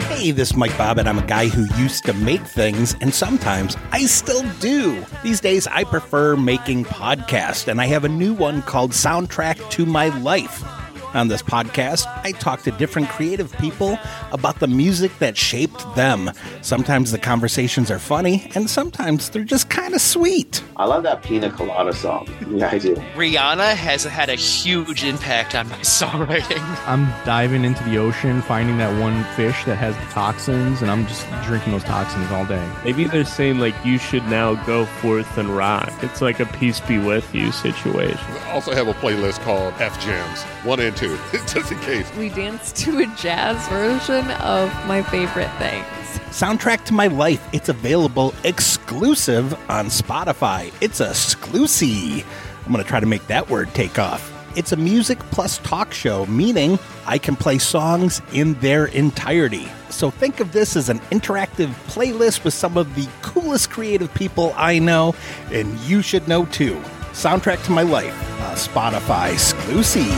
Hey, this is Mike Bob, and I'm a guy who used to make things, and sometimes I still do. These days, I prefer making podcasts, and I have a new one called Soundtrack to My Life. On this podcast, I talk to different creative people about the music that shaped them. Sometimes the conversations are funny, and sometimes they're just kind of sweet. I love that Pina Colada song. Yeah, I do. Rihanna has had a huge impact on my songwriting. I'm diving into the ocean, finding that one fish that has the toxins, and I'm just drinking those toxins all day. Maybe they're saying, like, you should now go forth and rock. It's like a peace be with you situation. I also have a playlist called F Jams 1 and 2, just in case. We danced to a jazz version of my favorite things. Soundtrack to My Life. It's available exclusive on Spotify. It's a exclusive. I'm going to try to make that word take off. It's a music plus talk show, meaning I can play songs in their entirety. So think of this as an interactive playlist with some of the coolest creative people I know, and you should know too. Soundtrack to My Life, a Spotify exclusive.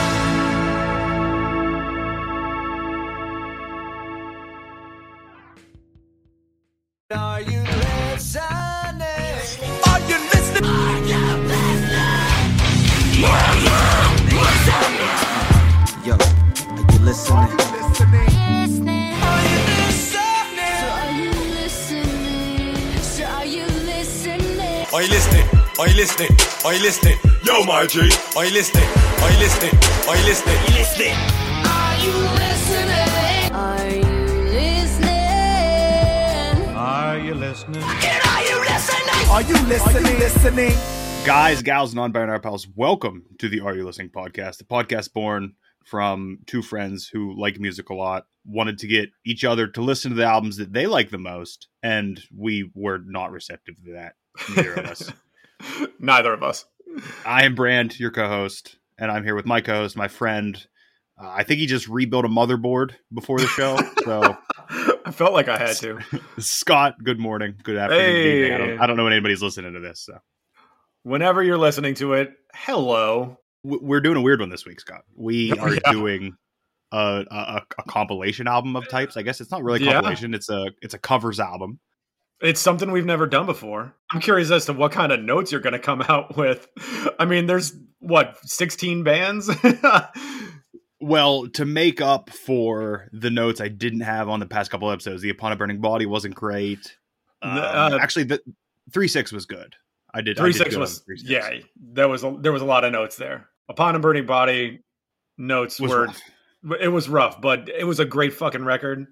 Are you listening? Are you listening? Are you listening? Yo, are you listening? Are you listening? Are you listening? Are you listening? Yo, my G. Are you listening? Are you listening? Are you listening? Are you listening? Are you listening? Are you listening? Are you listening? Are you listening? Are you listening? Listening? Guys, gals, and non-binary pals, welcome to the Are You Listening podcast, the podcast born from two friends who like music a lot, wanted to get each other to listen to the albums that they like the most, and we were not receptive to that. Neither of us. Neither of us. I am Brand, your co-host, and I'm here with my co-host, my friend. I think he just rebuilt a motherboard before the show, so... I felt like I had to. Scott, good morning, good afternoon, Hey. good evening. I don't know when anybody's listening to this, so... Whenever you're listening to it, hello. We're doing a weird one this week, Scott. We are doing a compilation album of types. I guess it's not really a compilation. It's a covers album. It's something we've never done before. I'm curious as to what kind of notes you're going to come out with. I mean, there's, 16 bands? Well, to make up for the notes I didn't have on the past couple episodes, the Upon a Burning Body wasn't great. Actually, the 3-6 was good. I did 3-6 was 3-6. Yeah. There was a lot of notes there. Upon a Burning Body notes were rough. It was rough, but it was a great fucking record.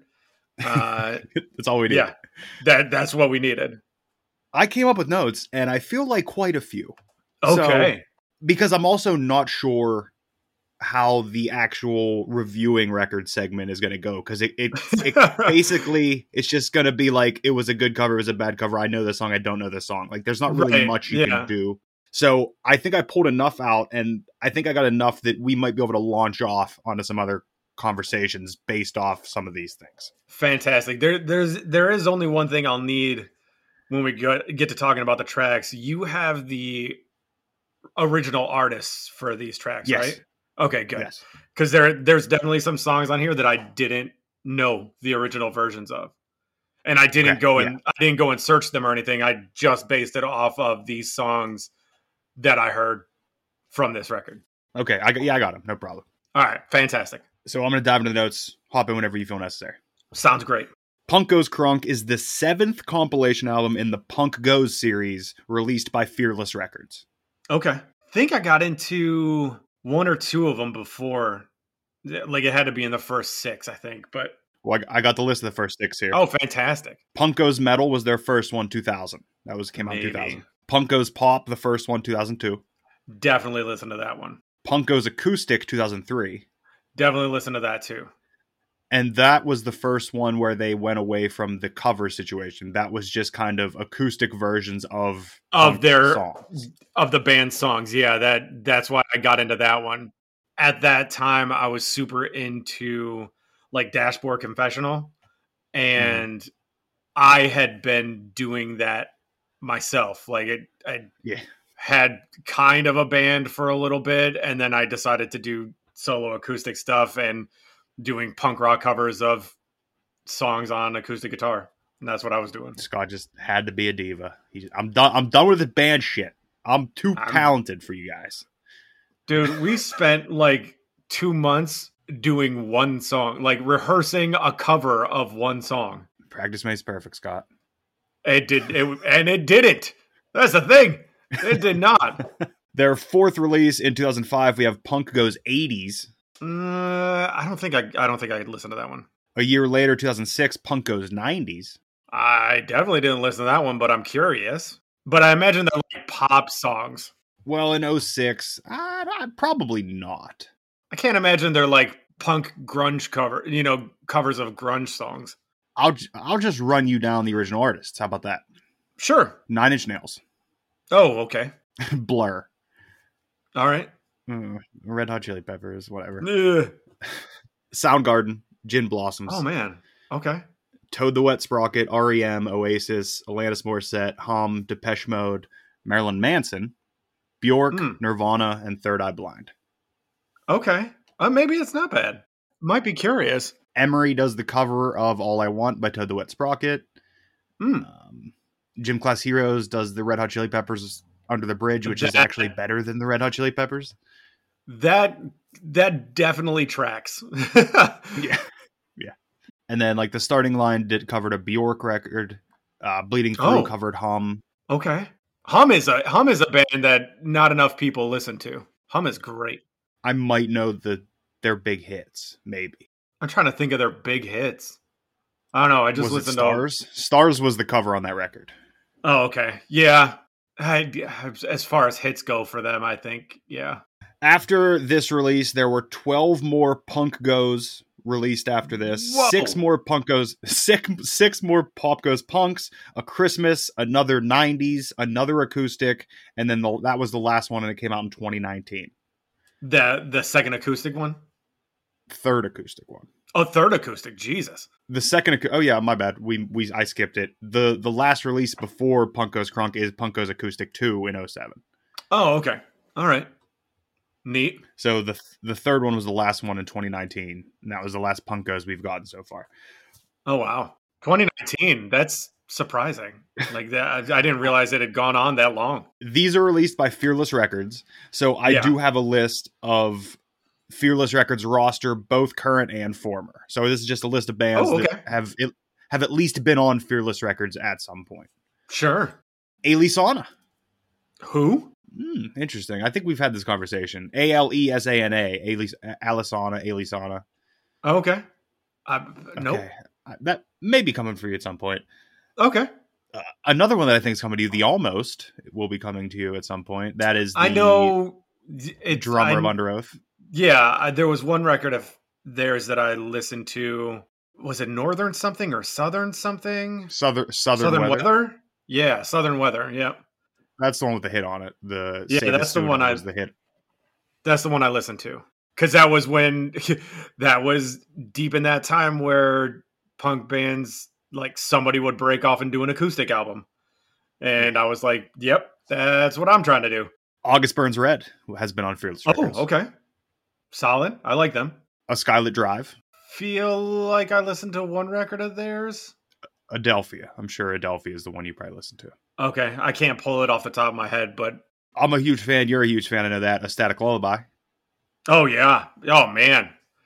That's all we needed. Yeah, that's what we needed. I came up with notes, and I feel like quite a few. Okay, So, because I'm also not sure how the actual reviewing record segment is going to go, because it basically it's just going to be like, it was a good cover, it was a bad cover, I know this song, I don't know this song. Like, there's not really much you can do. So I think I pulled enough out, and I think I got enough that we might be able to launch off onto some other conversations based off some of these things. Fantastic. There is only one thing I'll need when we get to talking about the tracks. You have the original artists for these tracks, Yes. right? Okay, good. Yes. Because there's definitely some songs on here that I didn't know the original versions of, and I didn't go and search them or anything. I just based it off of these songs that I heard from this record. Okay, I got them. No problem. All right, fantastic. So I'm going to dive into the notes. Hop in whenever you feel necessary. Sounds great. Punk Goes Crunk is the 7th compilation album in the Punk Goes series released by Fearless Records. Okay. I think I got into one or two of them before. Like, it had to be in the first 6, I think. But Well, I got the list of the first 6 here. oh, fantastic. Punk Goes Metal was their first one, 2000. Came out in 2000. Punk Goes Pop, the first one, 2002. Definitely listen to that one. Punk Goes Acoustic, 2003. Definitely listen to that too. And that was the first one where they went away from the cover situation. That was just kind of acoustic versions of their songs. Of the band's songs. Yeah, that's why I got into that one. At that time, I was super into like Dashboard Confessional, and I had been doing that myself. Like, I had kind of a band for a little bit, and then I decided to do solo acoustic stuff and doing punk rock covers of songs on acoustic guitar, and that's what I was doing. Scott just had to be a diva. I'm done with the band shit. I'm too talented for you guys. Dude, we spent like 2 months doing one song, like rehearsing a cover of one song. Practice makes perfect, Scott. It didn't. That's the thing. It did not. Their fourth release in 2005, we have Punk Goes 80s. I don't think I listened to that one. A year later, 2006, Punk Goes 90s. I definitely didn't listen to that one, but I'm curious. But I imagine they're like pop songs. Well, in 06, probably not. I can't imagine they're like punk grunge covers of grunge songs. I'll just run you down the original artists. How about that? Sure. 9 Inch Nails. Oh, okay. Blur. All right. Red Hot Chili Peppers, whatever. Ugh. Soundgarden, Gin Blossoms. Oh, man. Okay. Toad the Wet Sprocket, REM, Oasis, Alanis Morissette, Hum, Depeche Mode, Marilyn Manson, Bjork, Nirvana, and Third Eye Blind. Okay. Maybe it's not bad. Might be curious. Emery does the cover of All I Want by Toad the Wet Sprocket. Gym Class Heroes does the Red Hot Chili Peppers Under the Bridge, which is actually better than the Red Hot Chili Peppers. That definitely tracks. Yeah. And then like the Starting Line covered a Bjork record. Bleeding Through covered Hum. Okay. Hum is a band that not enough people listen to. Hum is great. I might know their big hits, maybe. I'm trying to think of their big hits. I don't know. I just listened to Stars. Stars was the cover on that record. Oh, okay. Yeah. As far as hits go for them, I think, yeah. After this release, there were 12 more Punk Goes released after this. Whoa. 6 more Punk Goes, 6 more Pop Goes Punks, a Christmas, another 90s, another acoustic, and then that was the last one, and it came out in 2019. The second acoustic one? Third acoustic one. Oh, third acoustic. Jesus. The second. Oh yeah, my bad. I skipped it. The last release before Punk Goes Crunk is Punk Goes Acoustic 2 in 07. Oh, okay. All right. Neat. So the third one was the last one in 2019, and that was the last Punk Goes we've gotten so far. Oh wow, 2019. That's surprising. Like that, I didn't realize it had gone on that long. These are released by Fearless Records, so I do have a list of Fearless Records roster, both current and former. So this is just a list of bands that have at least been on Fearless Records at some point. Sure. Alisana. Who? Interesting. I think we've had this conversation. Alesana. Alisana. Oh, okay. Nope. Okay. That may be coming for you at some point. Okay. Another one that I think is coming to you, The Almost, will be coming to you at some point. That is the I know drummer of Under Oath. Yeah, there was one record of theirs that I listened to. Was it Northern something or Southern something? Southern Weather? Yeah, Southern Weather. Yeah. That's the one with the hit on it. That's the one the hit. That's the one I listened to. Because that was when that was deep in that time where punk bands, like somebody would break off and do an acoustic album. And I was like, yep, that's what I'm trying to do. August Burns Red has been on Fearless Records. Oh, okay. Solid. I like them. A Skylit Drive. Feel like I listened to one record of theirs. Adelphia. I'm sure Adelphia is the one you probably listen to. Okay. I can't pull it off the top of my head, but I'm a huge fan. You're a huge fan. I know that. A Static Lullaby. Oh, yeah. Oh, man.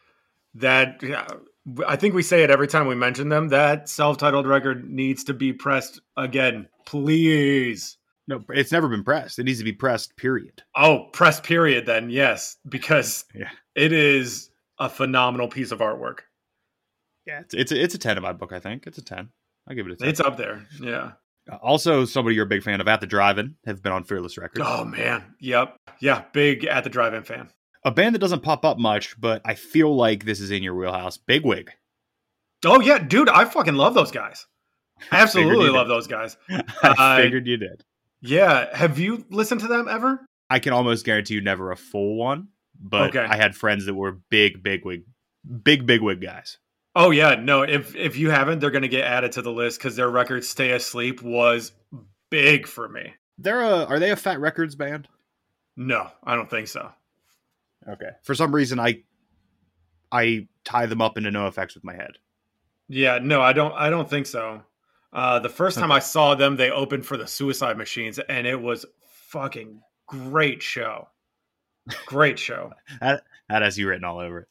I think we say it every time we mention them. That self-titled record needs to be pressed again. Please. No, it's never been pressed. It needs to be pressed, period. Oh, pressed, period, then. Yes. Because it is a phenomenal piece of artwork. Yeah, it's a 10 in my book, I think. It's a 10. I'll give it a 10. It's up there. Yeah. Also, somebody you're a big fan of, At the Drive-In, have been on Fearless Records. Oh, man. Yep. Yeah, big At the Drive-In fan. A band that doesn't pop up much, but I feel like this is in your wheelhouse. Bigwig. Oh, yeah. Dude, I fucking love those guys. I absolutely love those guys. I figured you did. Yeah. Have you listened to them ever? I can almost guarantee you never a full one, but I had friends that were big Bigwig guys. Oh, yeah. No, if you haven't, they're going to get added to the list because their record Stay Asleep was big for me. Are they a Fat Records band? No, I don't think so. Okay. For some reason, I tie them up into NoFX with my head. Yeah, no, I don't think so. The first time I saw them, they opened for the Suicide Machines, and it was fucking great show. Great show. That has you written all over it.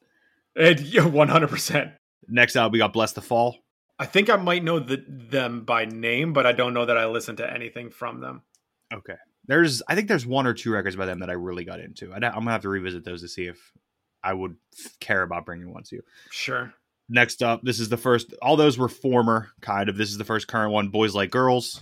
100%. Next out, we got Bless the Fall. I think I might know them by name, but I don't know that I listened to anything from them. Okay. I think there's 1 or 2 records by them that I really got into. I'm going to have to revisit those to see if I would care about bringing one to you. Sure. Next up, this is the first. All those were former, kind of. This is the first current one. Boys Like Girls.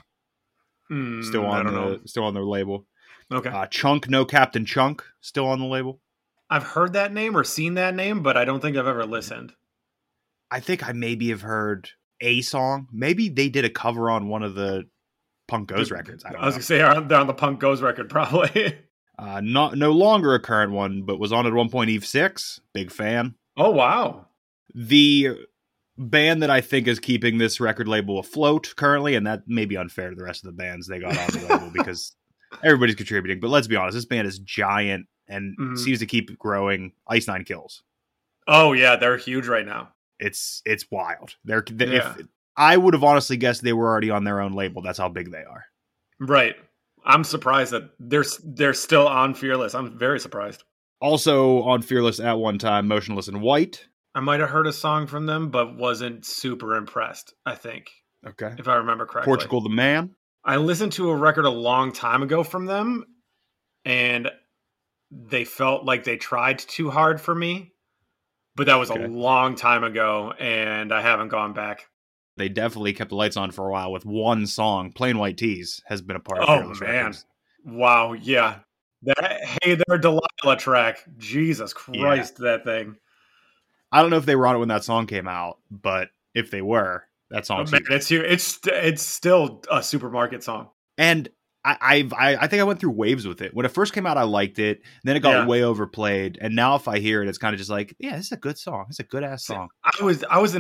Still on their label. Okay. Chunk, No Captain Chunk. Still on the label. I've heard that name or seen that name, but I don't think I've ever listened. I think I maybe have heard a song. Maybe they did a cover on one of the Punk Goes records. I was going to say they're on the Punk Goes record, probably. No longer a current one, but was on at one point. Eve 6. Big fan. Oh, wow. The band that I think is keeping this record label afloat currently, and that may be unfair to the rest of the bands they got on the label because everybody's contributing. But let's be honest, this band is giant and seems to keep growing. Ice Nine Kills. Oh yeah, they're huge right now. It's wild. If I would have honestly guessed they were already on their own label. That's how big they are. Right. I'm surprised that they're still on Fearless. I'm very surprised. Also on Fearless at one time, Motionless in White. I might have heard a song from them, but wasn't super impressed, I think. Okay. If I remember correctly. Portugal the Man. I listened to a record a long time ago from them, and they felt like they tried too hard for me. But that was a long time ago, and I haven't gone back. They definitely kept the lights on for a while with one song. Plain White Tees has been a part of Fearless Records. Wow, yeah. That Hey There Delilah track. Jesus Christ, that thing. I don't know if they were on it when that song came out, but if they were, that song. It's still a supermarket song. And I think I went through waves with it. When it first came out, I liked it. Then it got way overplayed, and now if I hear it, it's kind of just like, yeah, this is a good song. It's a good ass song. I was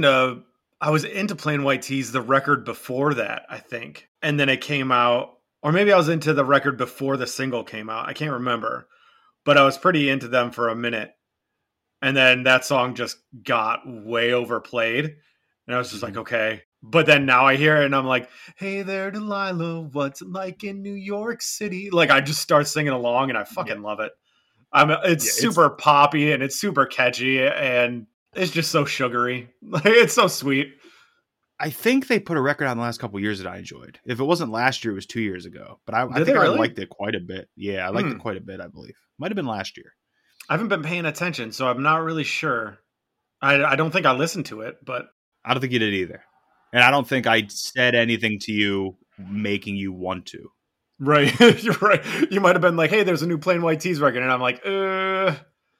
into Plain White Tees the record before that, I think, and then it came out, or maybe I was into the record before the single came out. I can't remember, but I was pretty into them for a minute. And then that song just got way overplayed. And I was just like, okay. But then now I hear it and I'm like, hey there, Delilah, what's it like in New York City? Like, I just start singing along and I fucking love it. It's super poppy and it's super catchy and it's just so sugary. Like, it's so sweet. I think they put a record out in the last couple of years that I enjoyed. If it wasn't last year, it was 2 years ago. But I think I liked it quite a bit. Yeah, I liked it quite a bit, I believe. Might have been last year. I haven't been paying attention, so I'm not really sure. I don't think I listened to it, but... I don't think you did either. And I don't think I said anything to you making you want to. Right. You're right. You might have been like, hey, there's a new Plain White Tees record. And I'm like, Yeah.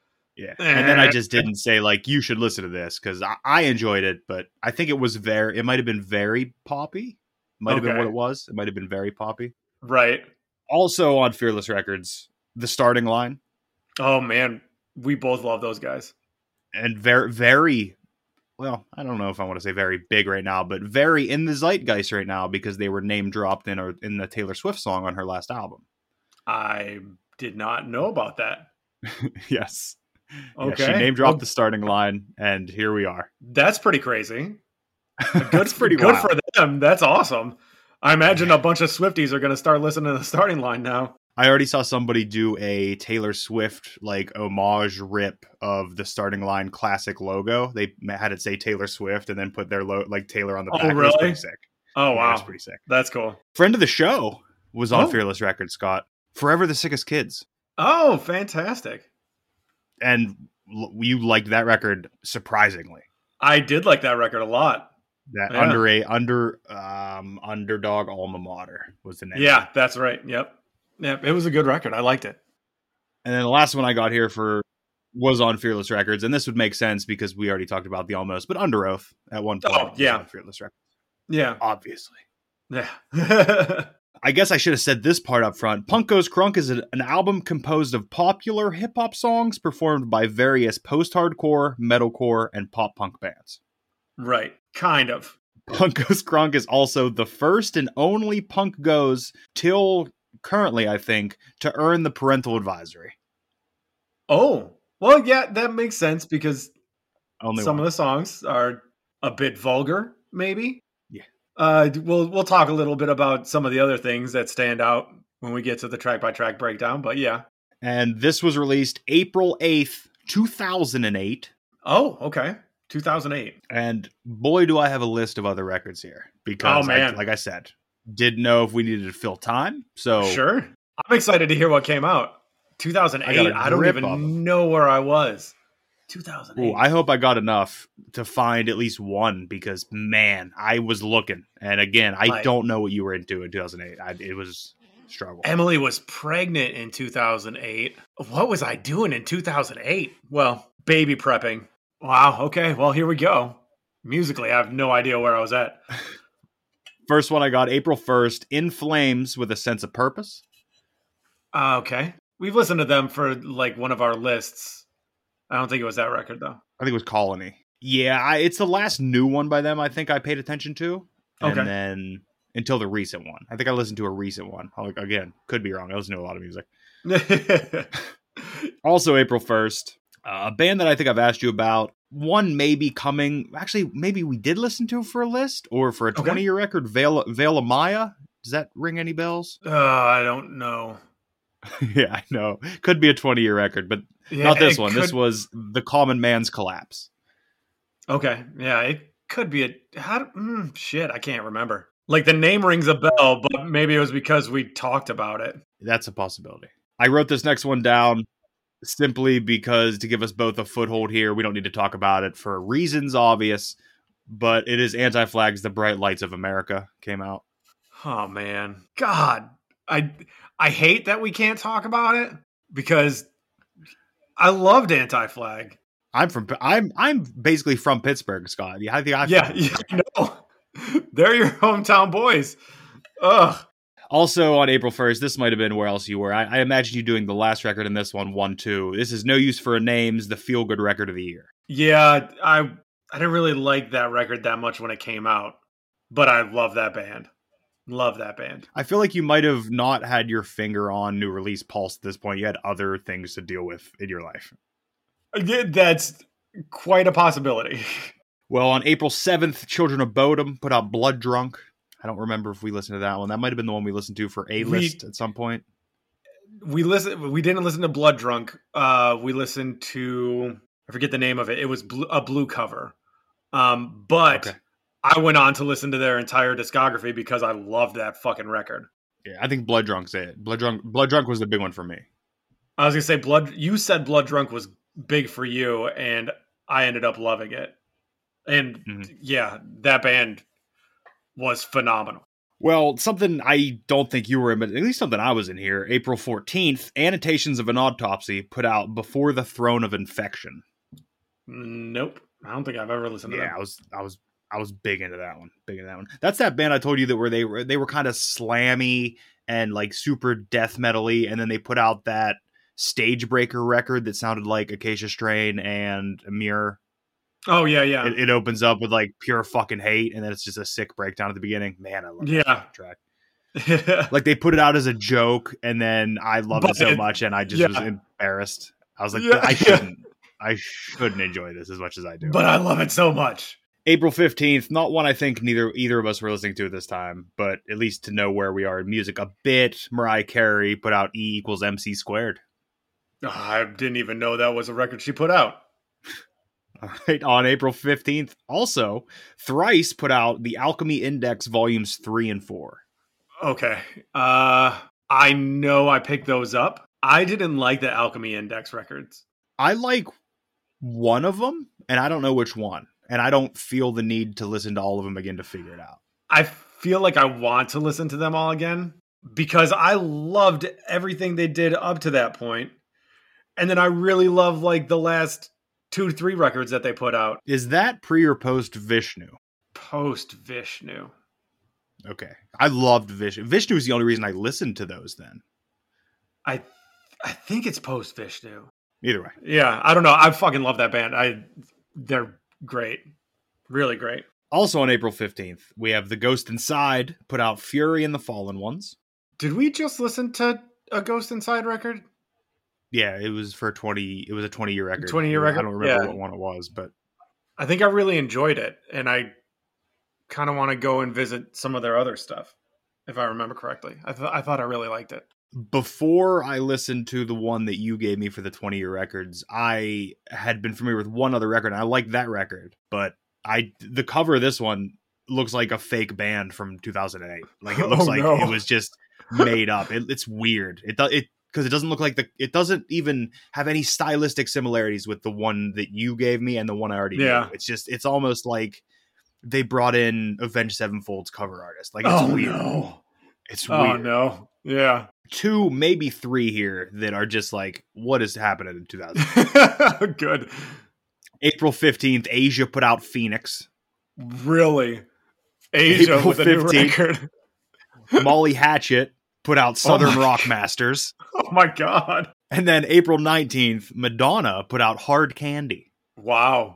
And then I just didn't say, like, you should listen to this, because I enjoyed it, but I think it might have been very poppy. Might have been what it was. It might have been very poppy. Right. Also on Fearless Records, The Starting Line. Oh, man. We both love those guys. And very, very, well, I don't know if I want to say very big right now, but very in the zeitgeist right now because they were name dropped in the Taylor Swift song on her last album. I did not know about that. Yes. Okay. Yeah, she name dropped The Starting Line, and here we are. That's pretty crazy. That's pretty good wild. for them. That's awesome. I imagine a bunch of Swifties are going to start listening to The Starting Line now. I already saw somebody do a Taylor Swift homage rip of The Starting Line classic logo. They had it say Taylor Swift and then put their Taylor on the back. Oh, really? It was pretty sick. Oh, wow. It was pretty sick. That's cool. Friend of the show was on Fearless Records, Scott. Forever the Sickest Kids. Oh, fantastic. And you liked that record surprisingly. I did like that record a lot. That Underdog Alma Mater was the name. Yeah, that's right. Yep. It was a good record. I liked it. And then the last one I got here was on Fearless Records, and this would make sense because we already talked about the Almost, but Under Oath at one point. Oh, yeah. On Fearless Records. Yeah. Obviously. Yeah. I guess I should have said this part up front. Punk Goes Crunk is an album composed of popular hip-hop songs performed by various post-hardcore, metalcore, and pop-punk bands. Right. Kind of. Punk Goes Crunk is also the first and only Punk Goes till currently, I think, to earn the parental advisory. Oh. Well, yeah, that makes sense because only some of the songs are a bit vulgar, maybe. Yeah. We'll talk a little bit about some of the other things that stand out when we get to the track by track breakdown. But yeah. And this was released April 8th, 2008. Oh, okay. 2008. And boy, do I have a list of other records here. Because, like I said, didn't know if we needed to fill time. So sure. I'm excited to hear what came out. 2008. I don't even know where I was. 2008. Ooh, I hope I got enough to find at least one because, man, I was looking. And again, I don't know what you were into in 2008. It was struggle. Emily was pregnant in 2008. What was I doing in 2008? Well, baby prepping. Wow. Okay. Well, here we go. Musically, I have no idea where I was at. First one I got April 1st, In Flames with a Sense of Purpose. Okay. We've listened to them for like one of our lists. I don't think it was that record though. I think it was Colony. Yeah, it's the last new one by them I think I paid attention to. And then until the recent one. I think I listened to a recent one. Again, could be wrong. I listen to a lot of music. Also April 1st, a band that I think I've asked you about. One may be coming. Actually, maybe we did listen to for a list or for a 20-year record. Veil of Maya. Does that ring any bells? I don't know. Yeah, I know. Could be a 20-year record, but not this one. This was The Common Man's Collapse. Okay. Yeah, it could be shit, I can't remember. Like the name rings a bell, but maybe it was because we talked about it. That's a possibility. I wrote this next one down simply because to give us both a foothold here, we don't need to talk about it for reasons obvious, but it is Anti-Flag's The Bright Lights of America came out. Oh man. God. I hate that we can't talk about it because I loved Anti-Flag. I'm basically from Pittsburgh, Scott. I know. They're your hometown boys. Ugh. Also on April 1st, this might have been where else you were. I imagine you doing the last record in this one, 1-2. This is No Use for a Name's the feel-good record of the year. Yeah, I didn't really like that record that much when it came out, but I love that band. Love that band. I feel like you might have not had your finger on new release pulse at this point. You had other things to deal with in your life. That's quite a possibility. Well, on April 7th, Children of Bodom put out Blood Drunk. I don't remember if we listened to that one. That might have been the one we listened to for a list at some point. We didn't listen to Blood Drunk. We listened to, I forget the name of it. It was a blue cover. But I went on to listen to their entire discography because I loved that fucking record. Yeah, I think Blood Drunk's it. Blood Drunk was the big one for me. I was gonna say you said Blood Drunk was big for you, and I ended up loving it. And yeah, that band was phenomenal. Well, something I don't think you were in, but at least something I was in here. April 14th, Annotations of an Autopsy put out Before the Throne of Infection. Nope. I don't think I've ever listened to that. Yeah, I was big into that one. That's that band I told you that they were kind of slammy and like super death metal-y, and then they put out that Stagebreaker record that sounded like Acacia Strain and Mirror. Oh yeah. It opens up with like pure fucking hate, and then it's just a sick breakdown at the beginning. Man, I love that track. Like they put it out as a joke, and then I loved it so much, and I just was embarrassed. I was like, I shouldn't enjoy this as much as I do. But I love it so much. April 15th, not one I think either of us were listening to at this time, but at least to know where we are in music a bit. Mariah Carey put out E = MC squared. I didn't even know that was a record she put out. All right, on April 15th, also, Thrice put out the Alchemy Index Volumes 3 and 4. Okay. I know I picked those up. I didn't like the Alchemy Index records. I like one of them, and I don't know which one. And I don't feel the need to listen to all of them again to figure it out. I feel like I want to listen to them all again because I loved everything they did up to that point. And then I really love like the last 2 to 3 records that they put out. Is that pre or post Vishnu? Post Vishnu. Okay. I loved Vishnu. Vishnu is the only reason I listened to those then. I think it's post Vishnu. Either way. Yeah, I don't know. I fucking love that band. They're great. Really great. Also on April 15th, we have The Ghost Inside put out Fury and the Fallen Ones. Did we just listen to a Ghost Inside record? Yeah, it was for 20. It was a 20-year record. 20-year record. I don't remember what one it was, but I think I really enjoyed it, and I kind of want to go and visit some of their other stuff, if I remember correctly. I thought I really liked it. Before I listened to the one that you gave me for the 20-year records, I had been familiar with one other record, and I liked that record. But the cover of this one looks like a fake band from 2008. Like it looks it was just made up. It's weird. Because it doesn't look like it doesn't even have any stylistic similarities with the one that you gave me and the one I already knew. It's almost like they brought in Avenged Sevenfold's cover artist. Like it's weird. No. It's weird. Oh no. Yeah. 2, maybe 3 here that are just like, what is happening in 2000? Good. April 15th, Asia put out Phoenix. Really? Asia April with a new record. Molly Hatchet put out Southern Rock Masters. Oh my God. And then April 19th, Madonna put out Hard Candy. Wow.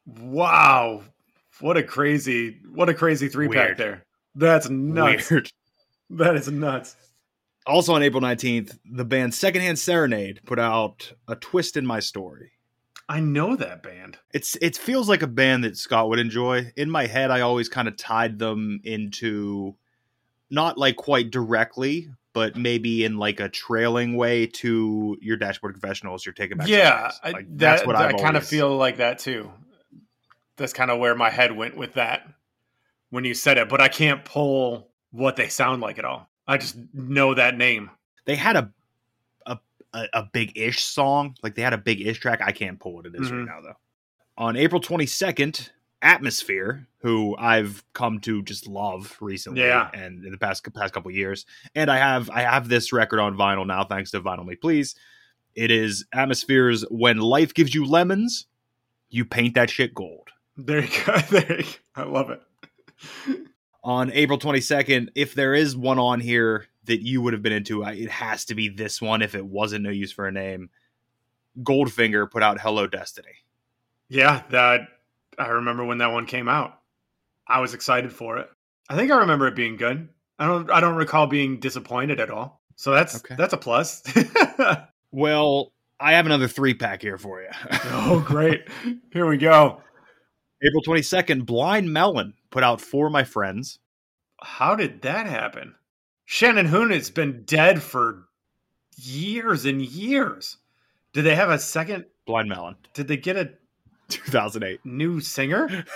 What a crazy 3-pack there. That's nuts. Weird. That is nuts. Also on April 19th, the band Secondhand Serenade put out A Twist in My Story. I know that band. It feels like a band that Scott would enjoy. In my head, I always kind of tied them into, not like quite directly, but maybe in like a trailing way to your Dashboard Confessionals, your Take It Back. Yeah, that's what I kind of feel like that too. That's kind of where my head went with that when you said it, but I can't pull what they sound like at all. I just know that name. They had a big-ish song. Like they had a big-ish track. I can't pull what it is right now though. On April 22nd, Atmosphere, who I've come to just love recently and in the past couple of years. And I have this record on vinyl now, thanks to Vinyl Me Please. It is Atmosphere's When Life Gives You Lemons, You Paint That Shit Gold. There you go. I love it. On April 22nd, if there is one on here that you would have been into, it has to be this one if it wasn't No Use for a Name. Goldfinger put out Hello Destiny. Yeah, that I remember when that one came out. I was excited for it. I think I remember it being good. I don't recall being disappointed at all. So that's a plus. Well, I have another 3-pack here for you. Oh, great. Here we go. April 22nd, Blind Melon put out For My Friends. How did that happen? Shannon Hoon has been dead for years and years. Did they have a second? Blind Melon. Did they get a 2008 new singer?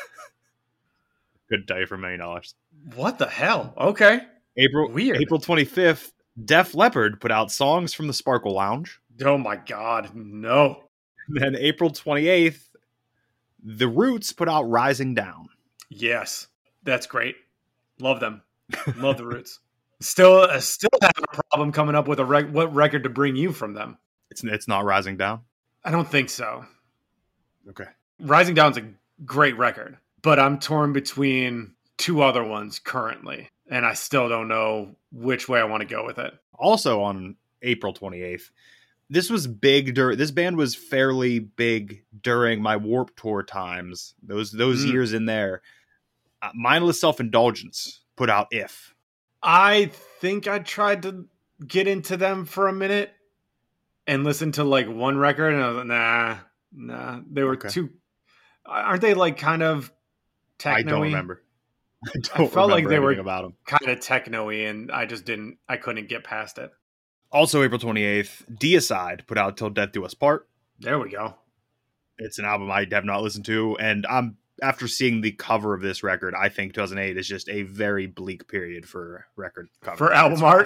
Good day for $1 million. What the hell? Okay. April 25th, Def Leppard put out Songs from the Sparkle Lounge. Oh my God, no. Then April 28th, The Roots put out Rising Down. Yes, that's great. Love them. Love The Roots. Still having a problem coming up with what record to bring you from them. It's not Rising Down? I don't think so. Okay. Rising Down's a great record, but I'm torn between 2 other ones currently, and I still don't know which way I want to go with it. Also on April 28th, this was big. This band was fairly big during my Warped Tour times. Those years in there. Mindless Self-Indulgence put out If. I think I tried to get into them for a minute and listen to like one record, and I was like, nah. They were too. Aren't they like kind of techno-y? I don't remember. I felt like they were about them. kind of techno-y, and I couldn't get past it. Also, April 28th, Deicide put out Till Death Do Us Part. There we go. It's an album I have not listened to, and after seeing the cover of this record, I think 2008 is just a very bleak period for record cover. For album art?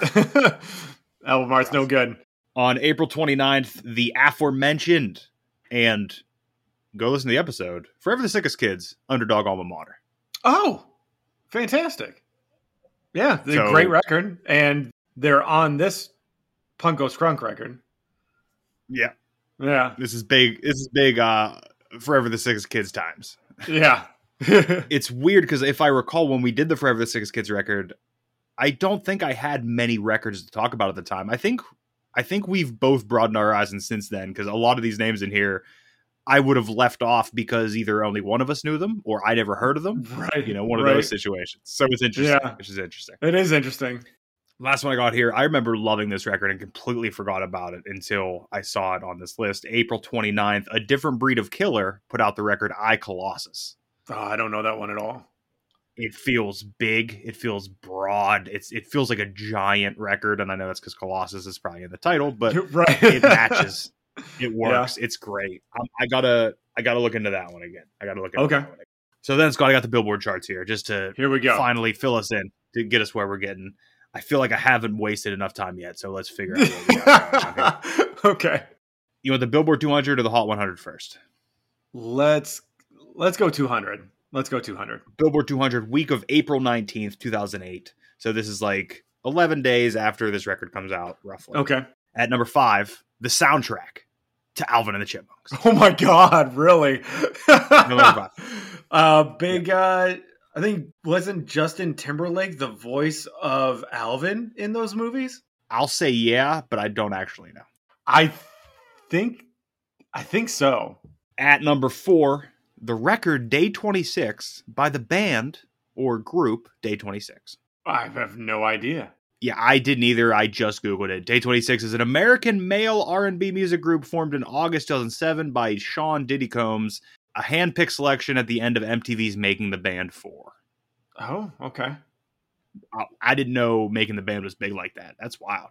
Album art's no good. On April 29th, the aforementioned, and go listen to the episode, Forever the Sickest Kids, Underdog Alma Mater. Oh, fantastic. Yeah, it's a great record, and they're on this Punk Goes Crunk record. Yeah. Yeah. This is big Forever the Sickest Kids times. Yeah. It's weird because if I recall when we did the Forever the Sickest Kids record, I don't think I had many records to talk about at the time. I think we've both broadened our horizons since then, because a lot of these names in here I would have left off because either only one of us knew them or I never heard of them. Right. One of those situations. So it's interesting. Yeah. Which is interesting. It is interesting. Last one I got here. I remember loving this record and completely forgot about it until I saw it on this list. April 29th, A Different Breed of Killer put out the record I, Colossus. Oh, I don't know that one at all. It feels big. It feels broad. It feels like a giant record, and I know that's because Colossus is probably in the title, but Right. it matches. It works. It's great. I gotta look into that one again. I gotta look into that one again. So then, Scott, I got the Billboard charts here just to Here we go. finally fill us in to get us where we're getting. I feel like I haven't wasted enough time yet, so let's figure out what we got going on here. Okay. You want the Billboard 200 or the Hot 100 first? Let's go 200. Let's go 200. Billboard 200, week of April 19th, 2008. So this is like 11 days after this record comes out, roughly. Okay. At number 5, the soundtrack to Alvin and the Chipmunks. Oh my God, really? Number 5. Big, I think, wasn't Justin Timberlake the voice of Alvin in those movies? I'll say yeah, but I don't actually know. I think so. At number 4, the record Day 26 by the band or group Day 26. I have no idea. Yeah, I didn't either. I just Googled it. Day 26 is an American male R&B music group formed in August 2007 by Sean Diddy Combs, a hand-picked selection at the end of MTV's Making the Band 4. Oh, okay. I didn't know Making the Band was big like that. That's wild.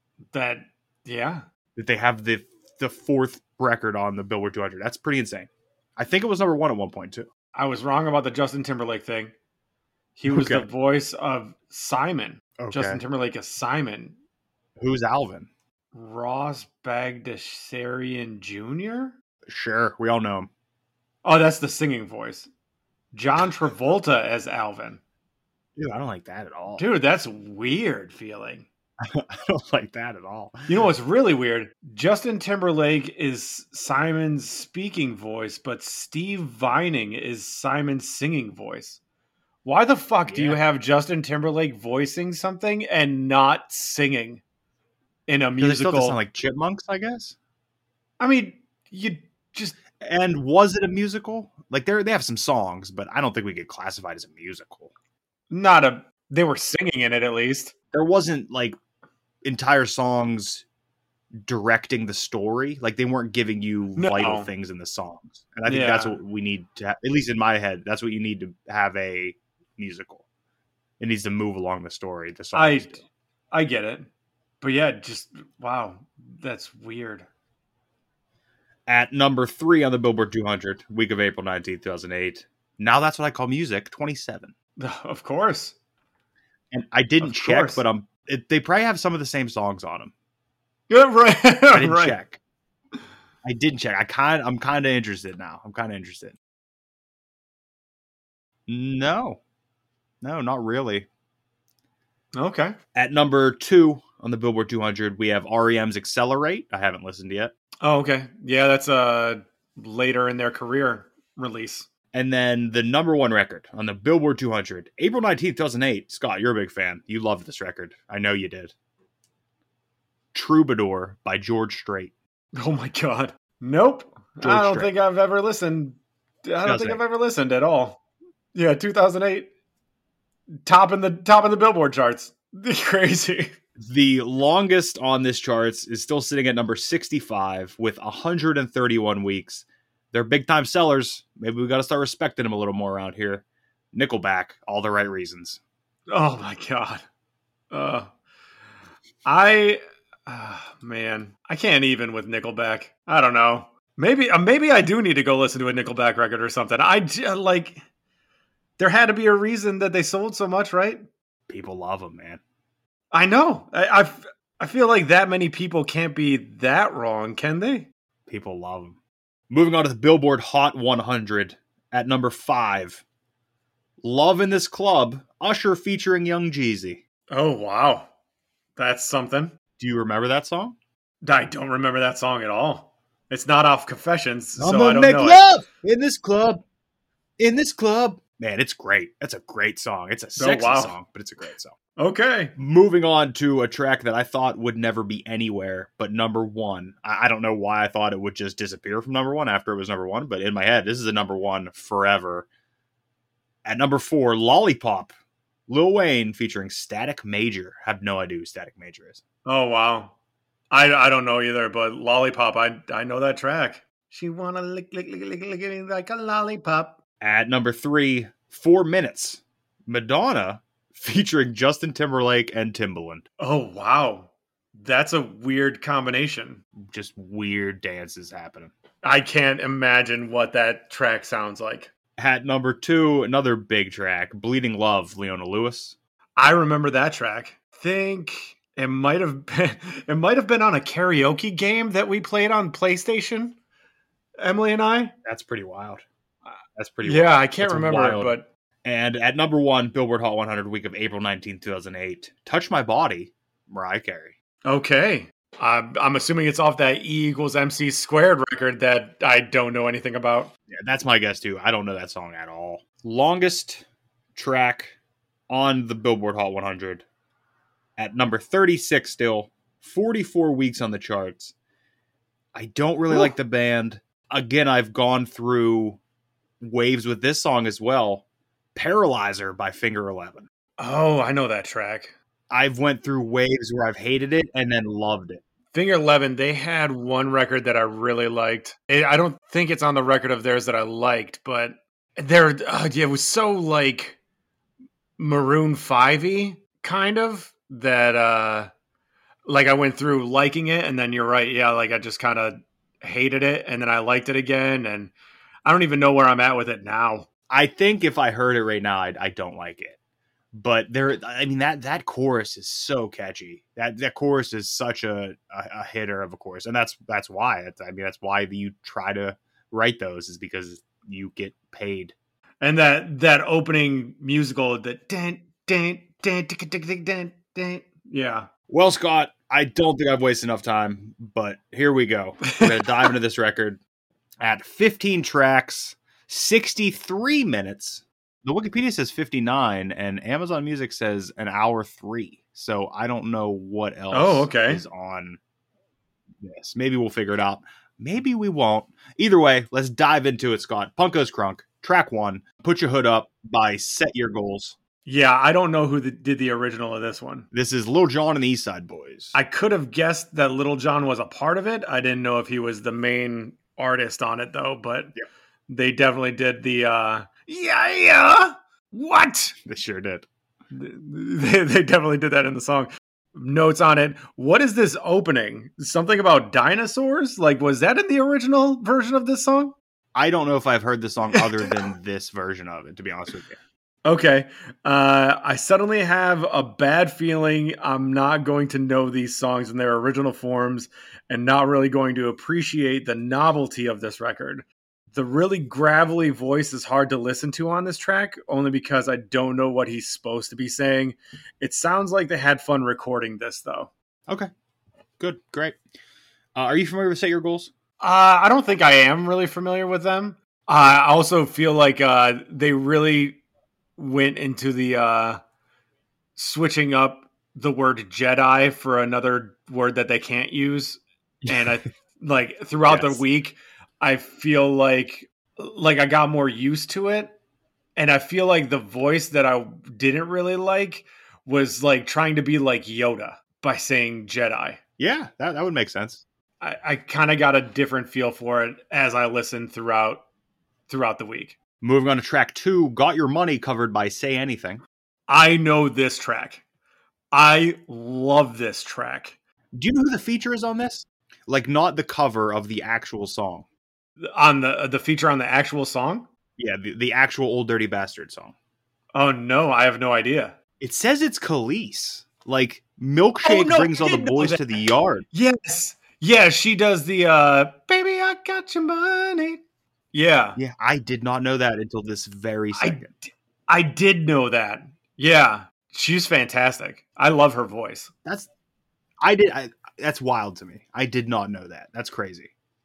Yeah. That they have the 4th record on the Billboard 200. That's pretty insane. I think it was number 1 at one point, too. I was wrong about the Justin Timberlake thing. He was the voice of Simon. Okay. Justin Timberlake is Simon. Who's Alvin? Ross Bagdasarian Jr.? Sure, we all know him. Oh, that's the singing voice. John Travolta as Alvin. Dude, I don't like that at all. Dude, that's weird feeling. I don't like that at all. You know what's really weird? Justin Timberlake is Simon's speaking voice, but Steve Vining is Simon's singing voice. Why the fuck do you have Justin Timberlake voicing something and not singing in a musical? They still sound like chipmunks, I guess. I mean, you just... And was it a musical? Like, they have some songs, but I don't think we get classified as a musical. They were singing in it, at least. There wasn't, like, entire songs directing the story. Like, they weren't giving you vital things in the songs. And I think that's what we need to have, at least in my head, that's what you need to have a musical. It needs to move along the story. The songs I get it. But yeah, just, wow, that's weird. At number 3 on the Billboard 200, week of April 19th, 2008. Now That's What I Call Music, 27. Of course. And I didn't check, but they probably have some of the same songs on them. Yeah, right. I didn't check. I didn't check. I'm kind of interested now. I'm kind of interested. No, not really. Okay. At number 2 on the Billboard 200, we have REM's Accelerate. I haven't listened yet. Oh, okay. Yeah, that's a later in their career release. And then the number 1 record on the Billboard 200, April 19th, 2008. Scott, you're a big fan. You loved this record. I know you did. Troubadour by George Strait. Oh my God. Nope. I don't think I've ever listened. I don't think I've ever listened at all. Yeah, 2008. Top in the Billboard charts. Crazy. The longest on this charts is still sitting at number 65 with 131 weeks. They're big time sellers. Maybe we got to start respecting them a little more around here. Nickelback, All the Right Reasons. Oh my God. Man, I can't even with Nickelback. I don't know. Maybe I do need to go listen to a Nickelback record or something. There had to be a reason that they sold so much, right? People love them, man. I know. I feel like that many people can't be that wrong, can they? People love them. Moving on to the Billboard Hot 100 at number 5. Love in This Club, Usher featuring Young Jeezy. Oh, wow. That's something. Do you remember that song? I don't remember that song at all. It's not off Confessions, I'm so gonna I don't make know love in this club. In this club. Man, it's great. That's a great song. It's a sexy song, but it's a great song. Okay. Moving on to a track that I thought would never be anywhere but number 1. I don't know why I thought it would just disappear from number 1 after it was number 1, but in my head, this is a number 1 forever. At number 4, Lollipop Lil Wayne featuring Static Major. Have no idea who Static Major is. Oh wow, I don't know either. But Lollipop, I know that track. She wanna lick me like a lollipop. At number 3, 4 Minutes. Madonna featuring Justin Timberlake and Timbaland. Oh wow, that's a weird combination. Just weird dances happening. I can't imagine what that track sounds like. At number 2, another big track, Bleeding Love, Leona Lewis. I remember that track. Think it might have been on a karaoke game that we played on PlayStation, Emily and I. That's pretty wild. That's pretty Yeah, wild. I can't That's remember wild. it, but And at number 1, Billboard Hot 100, week of April 19, 2008, Touch My Body, Mariah Carey. okay. I'm assuming it's off that E=MC² record that I don't know anything about. Yeah, that's my guess too. I don't know that song at all. Longest track on the Billboard Hot 100 at number 36 still, 44 weeks on the charts. I don't really like the band. Again, I've gone through waves with this song as well. Paralyzer by Finger 11. Oh, I know that track. I've went through waves where I've hated it and then loved it. Finger 11, they had one record that I really liked. I don't think it's on the record of theirs that I liked, but it was so like Maroon 5-y kind of that like I went through liking it, and then you're right, yeah, like I just kind of hated it, and then I liked it again, and I don't even know where I'm at with it now. I think if I heard it right now, I don't like it. But that chorus is so catchy. That chorus is such a hitter of a chorus, and that's why. That's why you try to write those, is because you get paid. And that opening musical, that yeah. Well, Scott, I don't think I've wasted enough time, but here we go. We're gonna dive into this record at 15 tracks, 63 minutes. The Wikipedia says 59, and Amazon Music says an hour 3. So I don't know what else is on this. Maybe we'll figure it out. Maybe we won't. Either way, let's dive into it, Scott. Punko's Crunk, track 1, Put Your Hood Up by Set Your Goals. Yeah, I don't know who did the original of this one. This is Lil Jon and the East Side Boys. I could have guessed that Lil Jon was a part of it. I didn't know if he was the main artist on it, though, but they definitely did the... Yeah. What? They sure did. They definitely did that in the song. Notes on it. What is this opening? Something about dinosaurs? Like, was that in the original version of this song? I don't know if I've heard the song other than this version of it, to be honest with you. Okay. I suddenly have a bad feeling I'm not going to know these songs in their original forms and not really going to appreciate the novelty of this record. The really gravelly voice is hard to listen to on this track, only because I don't know what he's supposed to be saying. It sounds like they had fun recording this, though. Okay. Good. Great. Are you familiar with Set Your Goals? I don't think I am really familiar with them. I also feel like they really went into the switching up the word Jedi for another word that they can't use. And I like throughout the week, I feel like I got more used to it. And I feel like the voice that I didn't really like was like trying to be like Yoda by saying Jedi. Yeah, that would make sense. I kind of got a different feel for it as I listened throughout the week. Moving on to track 2, Got Your Money, covered by Say Anything. I know this track. I love this track. Do you know who the feature is on this? Like, not the cover of the actual song. On the feature on the actual song? Yeah, the actual Old Dirty Bastard song. Oh, no, I have no idea. It says it's Khalees. Like, Milkshake brings all the boys to the yard. Yes. Yeah, she does the, baby, I got your money. Yeah. Yeah, I did not know that until this very second. I did know that. Yeah, she's fantastic. I love her voice. That's wild to me. I did not know that. That's crazy.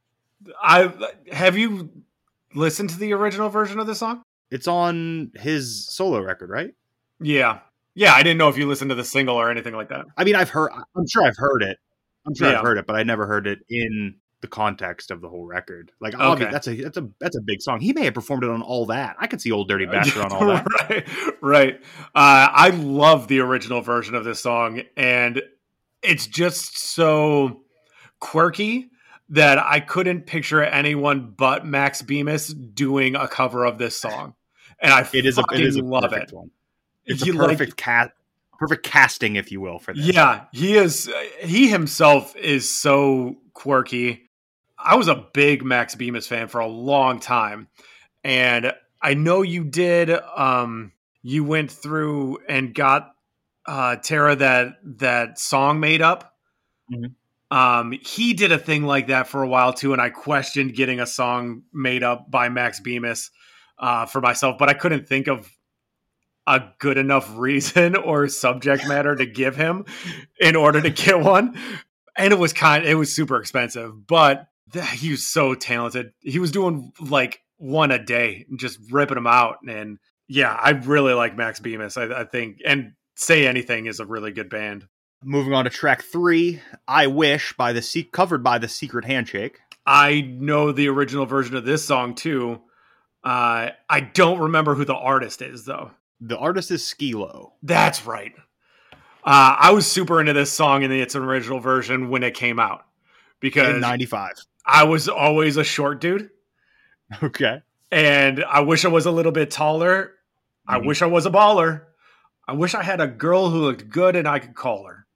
Have you listened to the original version of the song? It's on his solo record, right? Yeah. Yeah, I didn't know if you listened to the single or anything like that. I mean, I'm sure I've heard it. I've heard it, but I never heard it in the context of the whole record. Like, Okay. that's a big song. He may have performed it on All That. I could see Old Dirty Bastard on All That. Right. I love the original version of this song, and it's just so quirky that I couldn't picture anyone but Max Bemis doing a cover of this song. And it is a love it. One. It's a perfect perfect casting, if you will, for this. Yeah, he himself is so quirky. I was a big Max Bemis fan for a long time. And I know you did. You went through and got Tara that song made up. Mm-hmm. He did a thing like that for a while too, and I questioned getting a song made up by Max Bemis for myself, but I couldn't think of a good enough reason or subject matter to give him in order to get one. And it was super expensive, but he was so talented. He was doing like one a day and just ripping them out. And yeah, I really like Max Bemis. I think, and Say Anything is a really good band. Moving on to track 3, I Wish covered by The Secret Handshake. I know the original version of this song too. I don't remember who the artist is though. The artist is Skee-Lo. That's right. I was super into this song in its original version when it came out because in 95. I was always a short dude. Okay. And I wish I was a little bit taller. Mm-hmm. I wish I was a baller. I wish I had a girl who looked good and I could call her.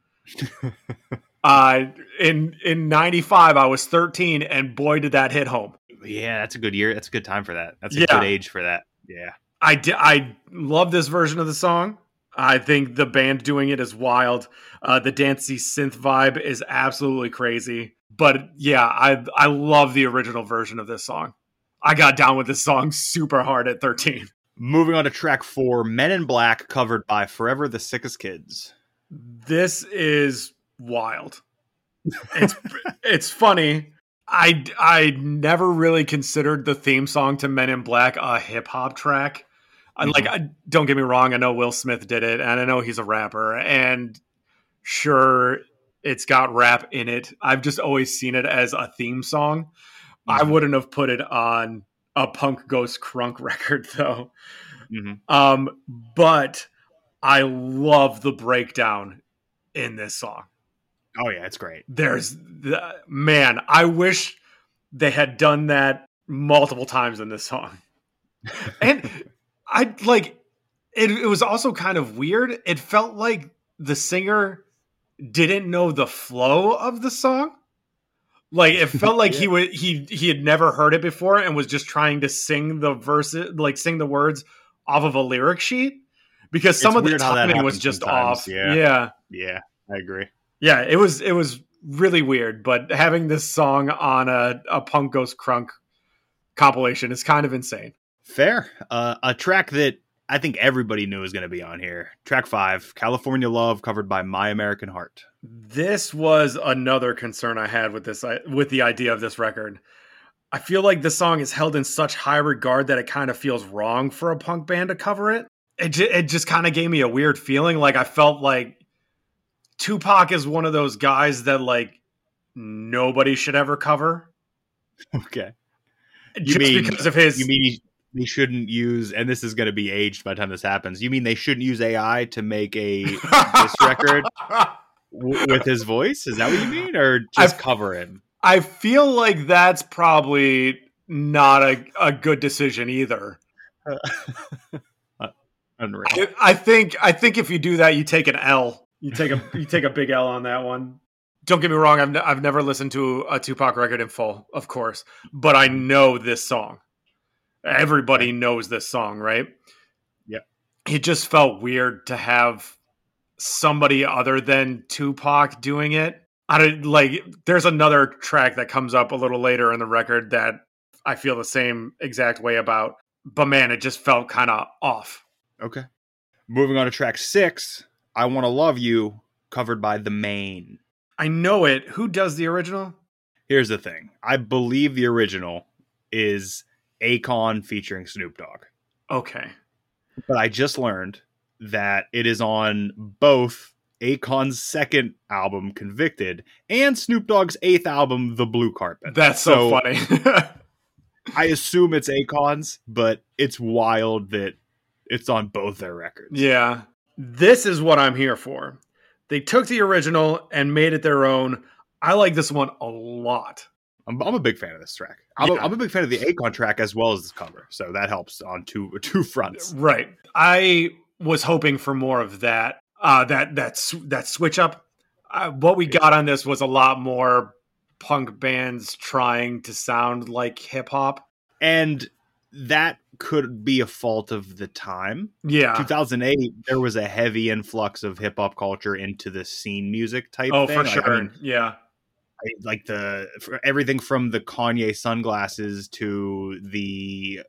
In 95, I was 13 and boy, did that hit home. Yeah, that's a good year. That's a good time for that. That's a good age for that. Yeah. I love this version of the song. I think the band doing it is wild. The dancey synth vibe is absolutely crazy. But yeah, I love the original version of this song. I got down with this song super hard at 13. Moving on to track 4, Men in Black, covered by Forever the Sickest Kids. This is wild. It's funny. I never really considered the theme song to Men in Black a hip hop track. Don't get me wrong. I know Will Smith did it, and I know he's a rapper, and sure, it's got rap in it. I've just always seen it as a theme song. Mm-hmm. I wouldn't have put it on a Punk Goes Crunk record, though. Mm-hmm. But I love the breakdown in this song. Oh yeah, it's great. I wish they had done that multiple times in this song. And I like it was also kind of weird. It felt like the singer didn't know the flow of the song. Like it felt like he had never heard it before and was just trying to sing the verses, like sing the words off of a lyric sheet because some of the timing was just off. Yeah, I agree. Yeah, it was really weird, but having this song on a Punk Goes Crunk compilation is kind of insane. Fair. A track that I think everybody knew was going to be on here. Track 5, California Love, covered by My American Heart. This was another concern I had with the idea of this record. I feel like this song is held in such high regard that it kind of feels wrong for a punk band to cover it. It just kind of gave me a weird feeling. Like I felt like Tupac is one of those guys that like nobody should ever cover. Okay. Because of his... You mean he shouldn't use, and this is going to be aged by the time this happens, you mean they shouldn't use AI to make this record with his voice? Is that what you mean? Or just cover him? I feel like that's probably not a good decision either. Unreal. I think if you do that, you take an L. You take a big L on that one. Don't get me wrong. I've never listened to a Tupac record in full, of course, but I know this song. Everybody knows this song, right? Yep. It just felt weird to have somebody other than Tupac doing it. There's another track that comes up a little later in the record that I feel the same exact way about, but man, it just felt kind of off. Okay. Moving on to track 6, I Want to Love You, covered by The Maine. I know it. Who does the original? Here's the thing. I believe the original is Akon featuring Snoop Dogg. Okay. But I just learned that it is on both Akon's second album, Convicted, and Snoop Dogg's 8th album, The Blue Carpet. That's so funny. I assume it's Akon's, but it's wild that it's on both their records. Yeah. This is what I'm here for. They took the original and made it their own. I like this one a lot. I'm a big fan of this track. I'm a big fan of the Akon track as well as this cover, so that helps on two fronts. Right. I was hoping for more of that. That switch up. What we got on this was a lot more punk bands trying to sound like hip hop, and that could be a fault of the time. Yeah, 2008, there was a heavy influx of hip hop culture into the scene music type. Oh, thing. for sure. I mean, yeah. Like everything from the Kanye sunglasses to the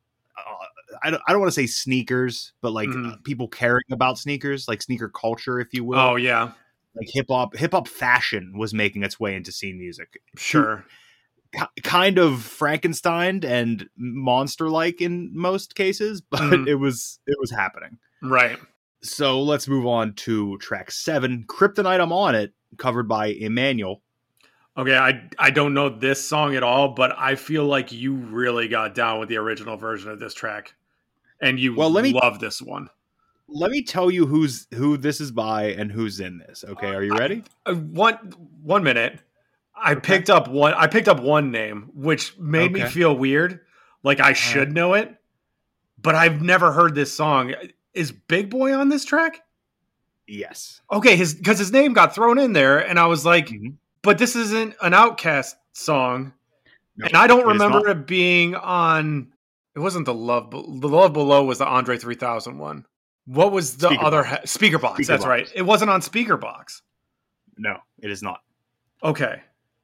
I don't want to say sneakers, but like people caring about sneakers, like sneaker culture, if you will. Oh yeah, like hip hop fashion was making its way into scene music. Sure, kind of Frankenstein and monster like in most cases, but it was happening. Right. So let's move on to track 7, Kryptonite. I'm on It, covered by Emmanuel. Okay, I don't know this song at all, but I feel like you really got down with the original version of this track, and you love this one. Let me tell you who this is by and who's in this. Okay, are you ready? One minute. I picked up one name, which made me feel weird, like I should know it, but I've never heard this song. Is Big Boy on this track? Yes. Okay, because his name got thrown in there, and I was like. But this isn't an Outkast song, and I don't remember it being on. It wasn't the Love Below was the Andre 3000 one. What was the other Speakerbox? That's right. It wasn't on Speakerbox. No, it is not. Okay.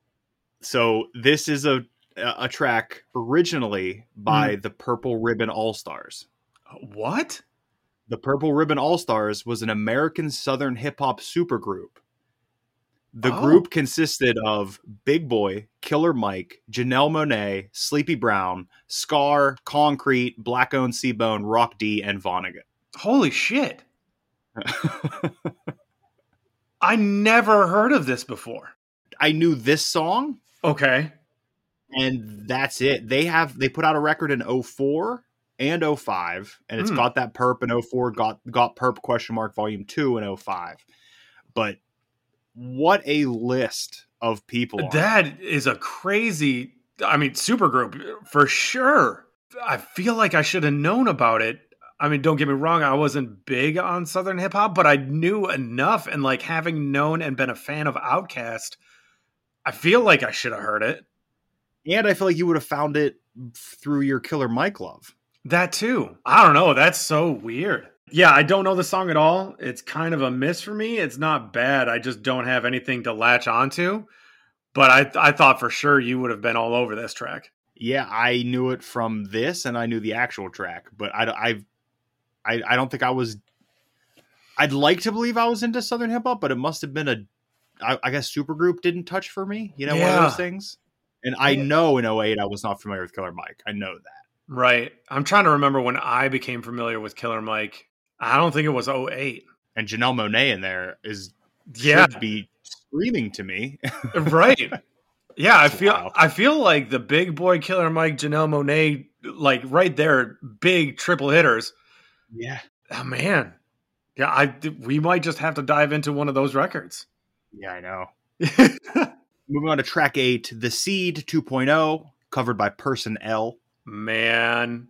So this is a track originally by the Purple Ribbon All-Stars. What? The Purple Ribbon All-Stars was an American Southern hip-hop supergroup. The group consisted of Big Boy, Killer Mike, Janelle Monáe, Sleepy Brown, Scar, Concrete, Black Owned C-Bone, Rock D, and Vonnegut. Holy shit. I never heard of this before. I knew this song. Okay. And that's it. They put out a record in 04 and 05, and it's got that Perp in 04, got Perp Volume 2 in 05. But what a list of people. That is a crazy, supergroup for sure. I feel like I should have known about it. I mean, don't get me wrong. I wasn't big on Southern hip hop, but I knew enough. And like having known and been a fan of Outkast, I feel like I should have heard it. And I feel like you would have found it through your Killer Mike love. That too. I don't know. That's so weird. Yeah, I don't know the song at all. It's kind of a miss for me. It's not bad. I just don't have anything to latch onto. But I thought for sure you would have been all over this track. Yeah, I knew it from this, and I knew the actual track. But I don't think I was. I'd like to believe I was into Southern hip hop, but it must have been I guess Supergroup didn't touch for me. You know, one of those things. And I know in 08 I was not familiar with Killer Mike. I know that. Right. I'm trying to remember when I became familiar with Killer Mike. I don't think it was 08. And Janelle Monáe in there should be screaming to me. Right. Yeah, I feel like the Big Boy, Killer Mike, Janelle Monáe, like right there, big triple hitters. Yeah. Oh man. Yeah, we might just have to dive into one of those records. Yeah, I know. Moving on to track 8, The Seed 2.0, covered by Person L. Man,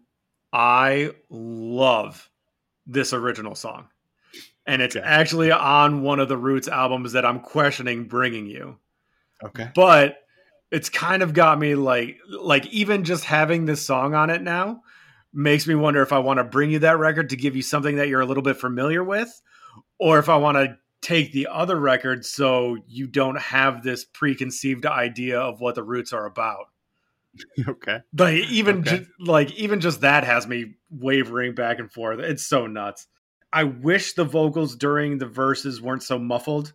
I love this original song. And it's actually on one of the Roots albums that I'm questioning bringing you. Okay. But it's kind of got me like even just having this song on it now makes me wonder if I want to bring you that record to give you something that you're a little bit familiar with, or if I want to take the other record so you don't have this preconceived idea of what the Roots are about. Okay. Like even just that has me wavering back and forth. It's so nuts. I wish the vocals during the verses weren't so muffled.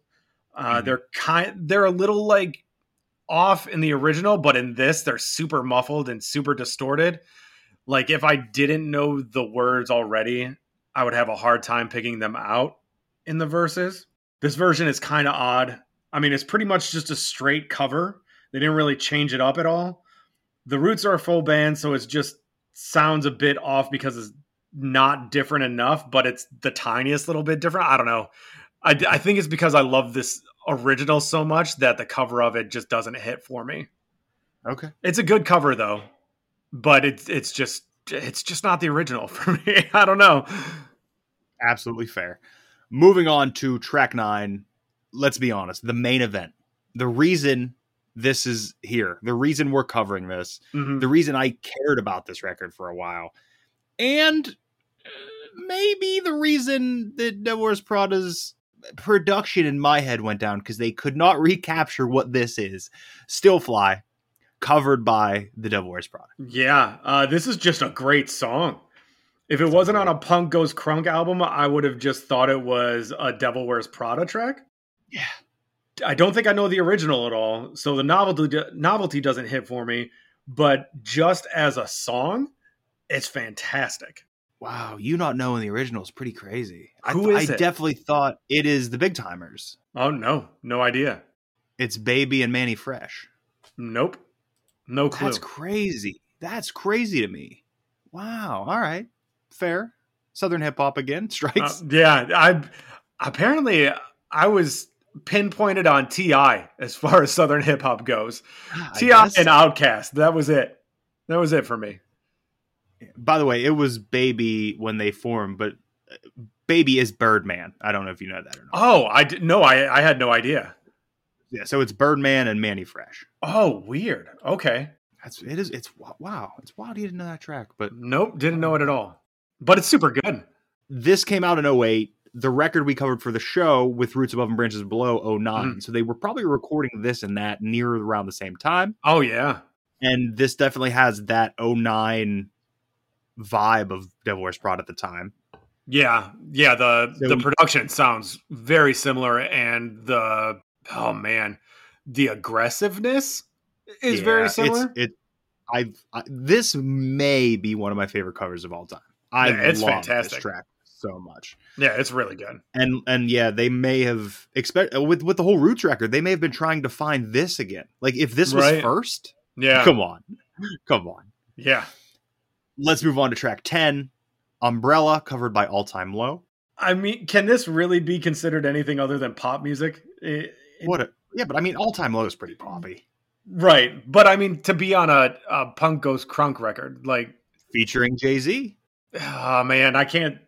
They're a little like off in the original, but in this they're super muffled and super distorted. Like if I didn't know the words already, I would have a hard time picking them out in the verses. This version is kind of odd. I mean, it's pretty much just a straight cover. They didn't really change it up at all. The Roots are a full band, so it just sounds a bit off because it's not different enough, but it's the tiniest little bit different. I don't know. I think it's because I love this original so much that the cover of it just doesn't hit for me. Okay. It's a good cover though, but it's just not the original for me. I don't know. Absolutely fair. Moving on to track 9. Let's be honest. The main event. The reason this is here, the reason we're covering this, the reason I cared about this record for a while, and maybe the reason that Devil Wears Prada's production in my head went down, because they could not recapture what this is. Still Fly, covered by the Devil Wears Prada. Yeah, this is just a great song. If it wasn't on a Punk Goes Crunk album, I would have just thought it was a Devil Wears Prada track. Yeah. I don't think I know the original at all, so the novelty doesn't hit for me, but just as a song, it's fantastic. Wow, you not knowing the original is pretty crazy. Who is it? I definitely thought it is the Big Timers. Oh, no idea. It's Baby and Manny Fresh. Nope. No clue. That's crazy to me. Wow, all right. Fair. Southern hip hop again. Strikes. Yeah, I was pinpointed on T.I. as far as Southern hip hop goes. T.I. and Outkast. That was it. That was it for me. By the way, it was Baby when they formed, but Baby is Birdman. I don't know if you know that or not. Oh, I had no idea. Yeah, so it's Birdman and Manny Fresh. Oh, weird. Okay. It's wow. It's wild you didn't know that track, but nope, didn't know it at all. But it's super good. This came out in 2008. The record we covered for the show with Roots Above and Branches Below, 2009. So they were probably recording this and that near around the same time. Oh, yeah. And this definitely has that 2009 vibe of Devil Wears Prada at the time. Yeah. The production sounds very similar, and the aggressiveness is very similar. This may be one of my favorite covers of all time. It's love fantastic. This track so much. Yeah, it's really good. And yeah, they may have with the whole Roots record, they may have been trying to find this again. Like if this was first, come on. Yeah. Let's move on to track 10, Umbrella, covered by All Time Low. I mean, can this really be considered anything other than pop music? But I mean, All Time Low is pretty poppy. Right. But I mean, to be on a Punk Goes Crunk record, like featuring Jay-Z. Oh man, I can't.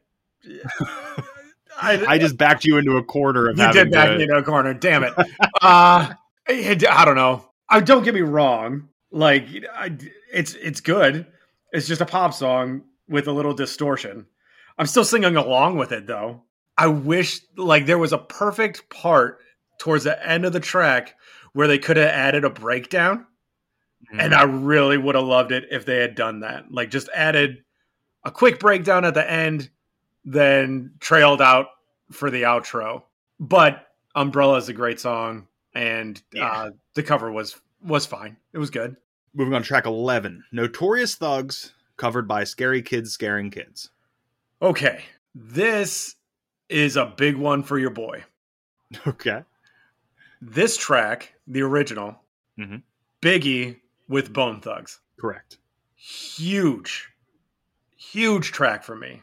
I just backed you into a corner. You did back me into a corner. Damn it. I don't know. Don't get me wrong. Like it's good. It's just a pop song with a little distortion. I'm still singing along with it though. I wish like there was a perfect part towards the end of the track where they could have added a breakdown. And I really would have loved it if they had done that. Like just added a quick breakdown at the end, then trailed out for the outro. But Umbrella is a great song, and the cover was fine. It was good. Moving on to track 11, Notorious Thugs, covered by Scary Kids Scaring Kids. Okay, this is a big one for your boy. Okay. This track, the original, Biggie with Bone Thugs. Correct. Huge track for me.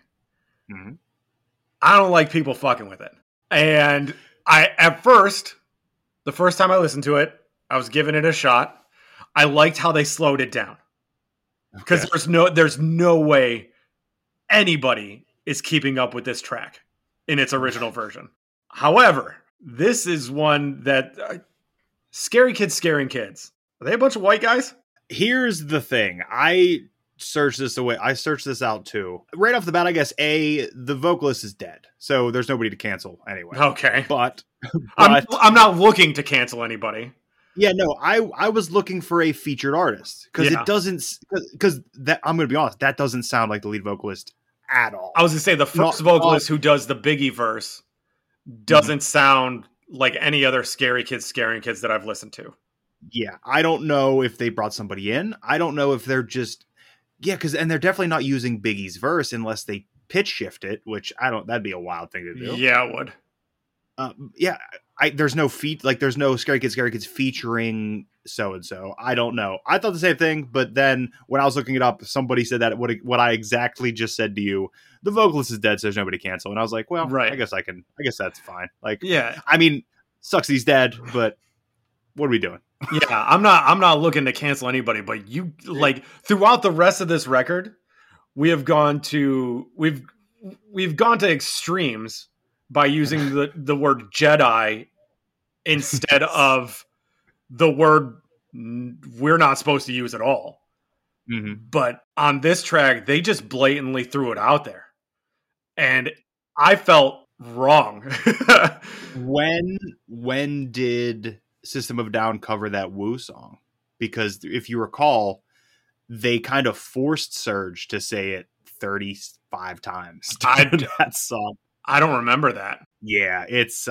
I don't like people fucking with it. And the first time I listened to it, I was giving it a shot. I liked how they slowed it down. Because there's no way anybody is keeping up with this track in its original version. However, this is one that Scary Kids Scaring Kids. Are they a bunch of white guys? Here's the thing. I searched this out too. Right off the bat, I guess the vocalist is dead, so there's nobody to cancel anyway. Okay, but I'm not looking to cancel anybody. Yeah, no, I was looking for a featured artist because it doesn't. Because that I'm going to be honest, that doesn't sound like the lead vocalist at all. I was going to say the first vocalist who does the Biggie verse doesn't sound like any other Scary Kids Scaring Kids that I've listened to. Yeah, I don't know if they brought somebody in. I don't know if they're just and they're definitely not using Biggie's verse unless they pitch shift it, which that'd be a wild thing to do. Yeah, it would. Yeah, there's no there's no Scary Kids featuring so and so. I don't know. I thought the same thing, but then when I was looking it up, somebody said that what I exactly just said to you. The vocalist is dead, so there's nobody to cancel. And I was like, well, Right. I guess that's fine. Like, Yeah. I mean, sucks he's dead, but what are we doing? Yeah, I'm not looking to cancel anybody, but you like throughout the rest of this record, we've gone to extremes by using the word Jedi instead of the word we're not supposed to use at all. Mm-hmm. But on this track, they just blatantly threw it out there. And I felt wrong. When did System of a Down cover that Woo song? Because if you recall, they kind of forced Surge to say it 35 times during that song. I don't remember that. Yeah, it's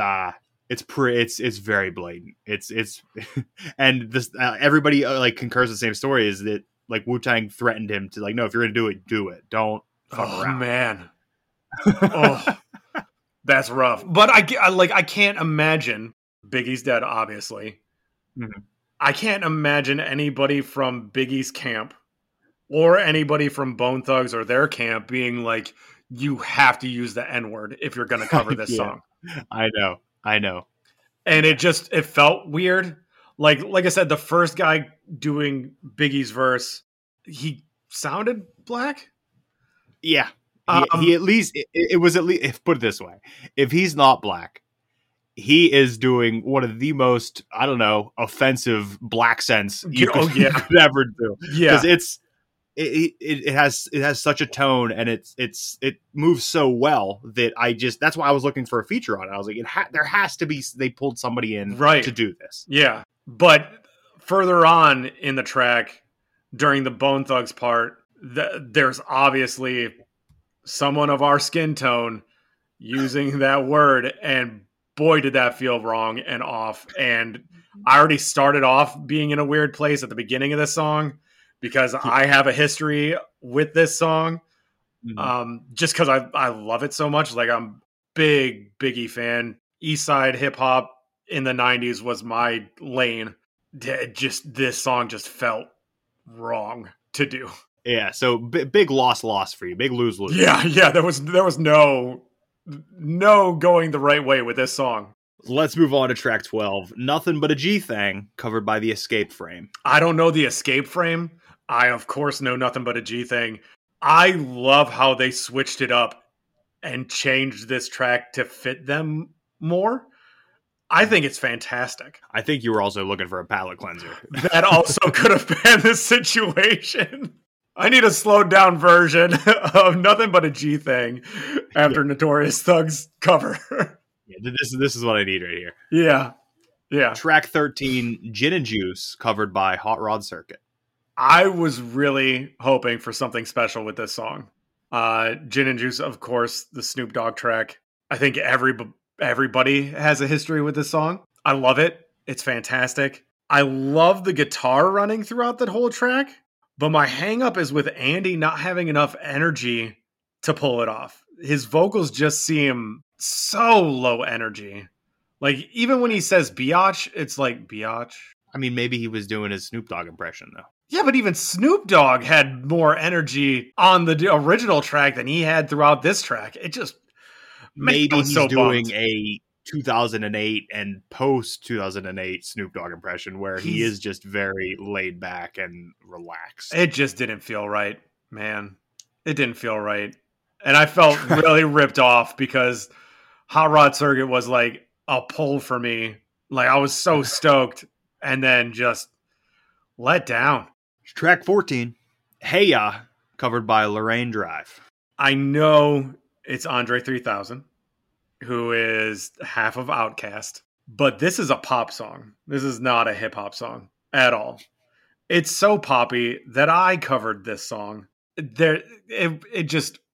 very blatant. It's and this everybody like concurs the same story, is that like Wu-Tang threatened him to like, no, if you're gonna do it. Don't fuck around. Man. Oh, that's rough. But I can't imagine Biggie's dead, obviously. Mm-hmm. I can't imagine anybody from Biggie's camp or anybody from Bone Thugs or their camp being like, you have to use the N-word if you're going to cover this song. I know. And it felt weird. Like I said, the first guy doing Biggie's verse, he sounded black. Yeah. He at least, it was at least, put it this way, if he's not black, he is doing one of the most, I don't know, offensive black sense you could ever do. Yeah. Because it has such a tone, and it moves so well that that's why I was looking for a feature on it. I was like, there has to be, they pulled somebody in to do this. Yeah. But further on in the track, during the Bone Thugs part, there's obviously someone of our skin tone using that word, and boy, did that feel wrong and off. And I already started off being in a weird place at the beginning of this song because I have a history with this song. Just because I love it so much. Like, I'm big Biggie fan. East Side hip hop in the 90s was my lane. This song just felt wrong to do. Yeah, so big loss for you. Big lose. Yeah, there was no going the right way with this song. Let's move on to track 12. Nothing But a G Thing, covered by the Escape Frame. I don't know the Escape Frame. I, of course, know Nothing But a G Thing. I love how they switched it up and changed this track to fit them more. I think it's fantastic. I think you were also looking for a palate cleanser. That also could have been the situation. I need a slowed down version of Nothing But a G Thing after Notorious Thugs cover. Yeah, this is what I need right here. Yeah. Track 13, Gin and Juice, covered by Hot Rod Circuit. I was really hoping for something special with this song. Gin and Juice, of course, the Snoop Dogg track. I think everybody has a history with this song. I love it. It's fantastic. I love the guitar running throughout that whole track. But my hang up is with Andy not having enough energy to pull it off. His vocals just seem so low energy. Like, even when he says biatch, it's like, biatch? I mean, maybe he was doing his Snoop Dogg impression, though. Yeah, but even Snoop Dogg had more energy on the original track than he had throughout this track. It just... Maybe he's doing a 2008 and post 2008 Snoop Dogg impression where he is just very laid back and relaxed. It just didn't feel right, man. It didn't feel right. And I felt really ripped off because Hot Rod Circuit was like a pull for me. Like, I was so stoked and then just let down. Track 14, Hey Ya, covered by Lorraine Drive. I know it's Andre 3000, who is half of Outkast, but this is a pop song. This is not a hip hop song at all. It's so poppy that I covered this song. It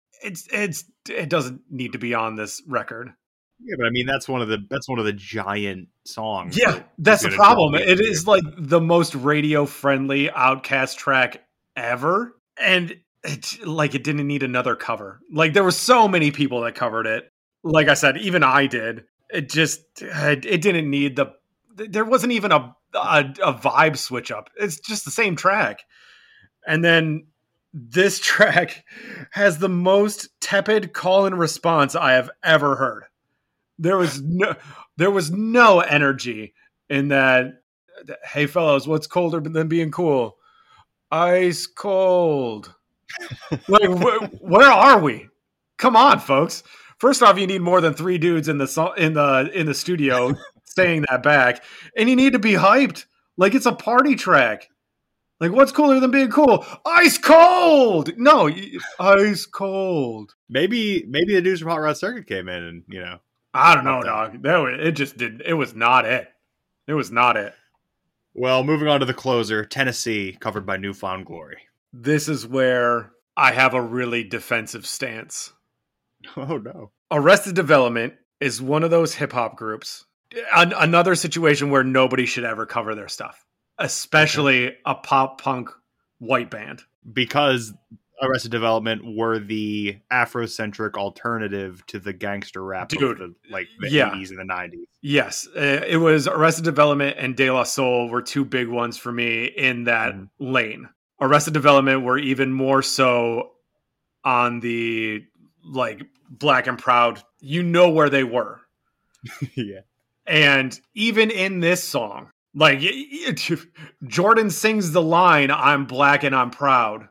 doesn't need to be on this record. Yeah, but I mean that's one of the giant songs. Yeah, that's the problem. It is like the most radio friendly Outkast track ever, and it didn't need another cover. Like, there were so many people that covered it. Like I said, even I did. it just it didn't need there wasn't even a vibe switch up. It's just the same track. And then this track has the most tepid call and response I have ever heard. There was no energy in that. Hey fellas, what's colder than being cool? Ice cold. Like, where are we? Come on, folks. First off, you need more than 3 dudes in the studio saying that back, and you need to be hyped. Like, it's a party track. Like, what's cooler than being cool? Ice cold. No, ice cold. Maybe the dudes from Hot Rod Circuit came in and I don't know, dog. It just didn't. It was not it. It was not it. Well, moving on to the closer, Tennessee, covered by New Found Glory. This is where I have a really defensive stance. Oh, no. Arrested Development is one of those hip-hop groups. Another situation where nobody should ever cover their stuff, especially a pop-punk white band. Because Arrested Development were the Afrocentric alternative to the gangster rap of the 80s and the 90s. Yes. It was Arrested Development and De La Soul were 2 big ones for me in that lane. Arrested Development were even more so on the Black and Proud. You know where they were. Yeah. And even in this song, Jordan sings the line, "I'm black and I'm proud."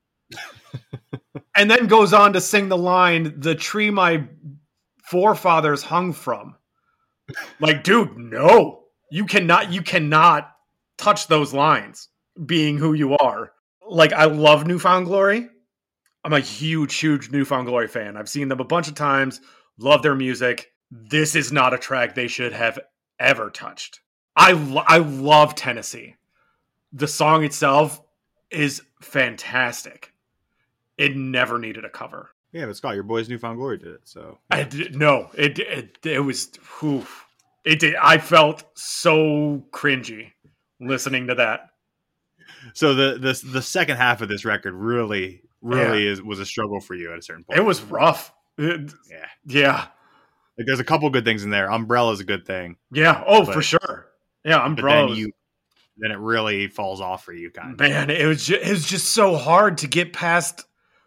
And then goes on to sing the line, "The tree my forefathers hung from." Like, dude, no. You cannot touch those lines being who you are. Like, I love New Found Glory. I'm a huge New Found Glory fan. I've seen them a bunch of times, love their music. This is not a track they should have ever touched. I love Tennessee. The song itself is fantastic. It never needed a cover. Yeah, but Scott, your boys New Found Glory did it, so. It was, oof. It did. I felt so cringy listening to that. So the second half of this record really was a struggle for you at a certain point. It was rough. Yeah. Like, there's a couple good things in there. Umbrella's a good thing. Yeah. For sure. Yeah, Umbrella. Then it really falls off for you, kind of. Man, it was just so hard to get past.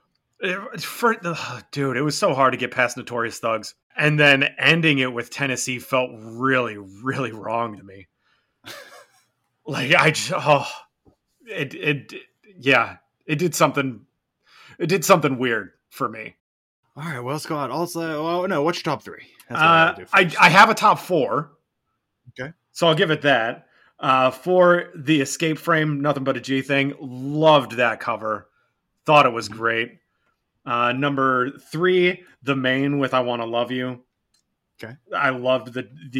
Dude, it was so hard to get past Notorious Thugs, and then ending it with Tennessee felt really, really wrong to me. Like, it did something. It did something weird for me. All right, well, Scott. Also, what's your top 3? That's what I have a top 4. Okay, so I'll give it that. For the Escape Frame, Nothing But a G Thing, loved that cover. Thought it was great. Number 3, The Main with I Wanna Love You. Okay. I loved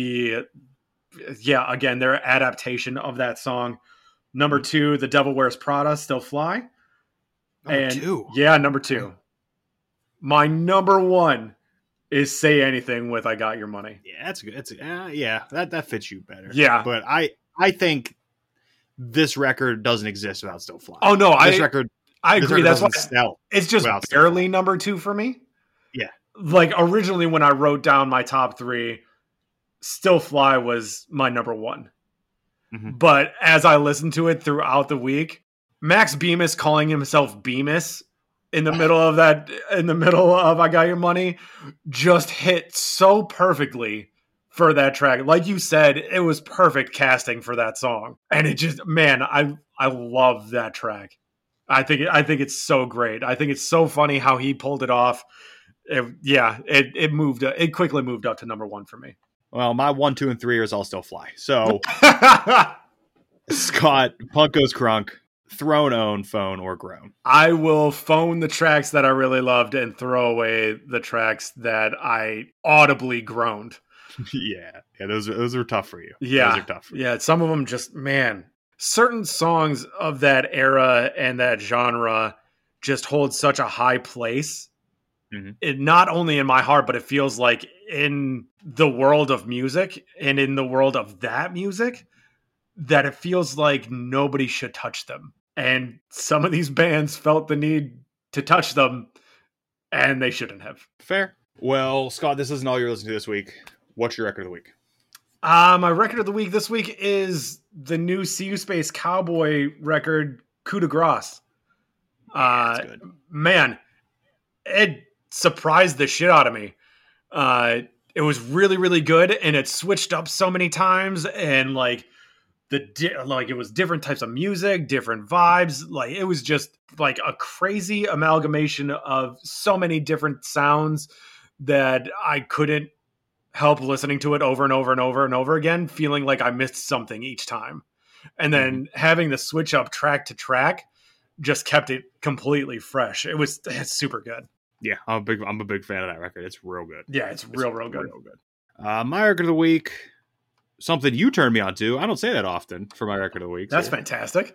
again, their adaptation of that song. Number 2, The Devil Wears Prada, Still Fly. Number 2? Yeah, number 2. My number 1 is Say Anything with I Got Your Money. Yeah, that's good. That fits you better. Yeah. But I think this record doesn't exist without Still Fly. Oh, no. I agree. That's why it's just barely number 2 for me. Yeah. Like, originally when I wrote down my top 3, Still Fly was my number 1. Mm-hmm. But as I listened to it throughout the week, Max Bemis calling himself Bemis in the middle of I Got Your Money just hit so perfectly for that track. Like you said, it was perfect casting for that song. And it just, man, I love that track. I think it's so great. I think it's so funny how he pulled it off. It quickly moved up to number 1 for me. Well, my 1, 2, and 3 are all Still Fly. So, Scott, Punk Goes Crunk, Throne, Own, Phone, or Groan. I will phone the tracks that I really loved and throw away the tracks that I audibly groaned. Yeah, those are tough for you. Yeah, those are tough for you. Yeah, some of them just, man. Certain songs of that era and that genre just hold such a high place. Mm-hmm. It not only in my heart, but it feels like in the world of music and in the world of that music, that it feels like nobody should touch them. And some of these bands felt the need to touch them, and they shouldn't have. Fair. Well, Scott, this isn't all you're listening to this week. what's your record of the week? My record of the week this week is the new CU Space Cowboy record, Coup de Grace. That's good. Man, it surprised the shit out of me. It was really, really good, and it switched up so many times, and like it was different types of music, different vibes. Like it was just like a crazy amalgamation of so many different sounds that I couldn't help listening to it over and over and over and over again, feeling like I missed something each time. And then having the switch up track to track just kept it completely fresh. It's super good. Yeah, I'm a big fan of that record. It's real good. Yeah, it's real good. Real good. My record of the week, something you turned me on to. I don't say that often for my record of the week. That's fantastic.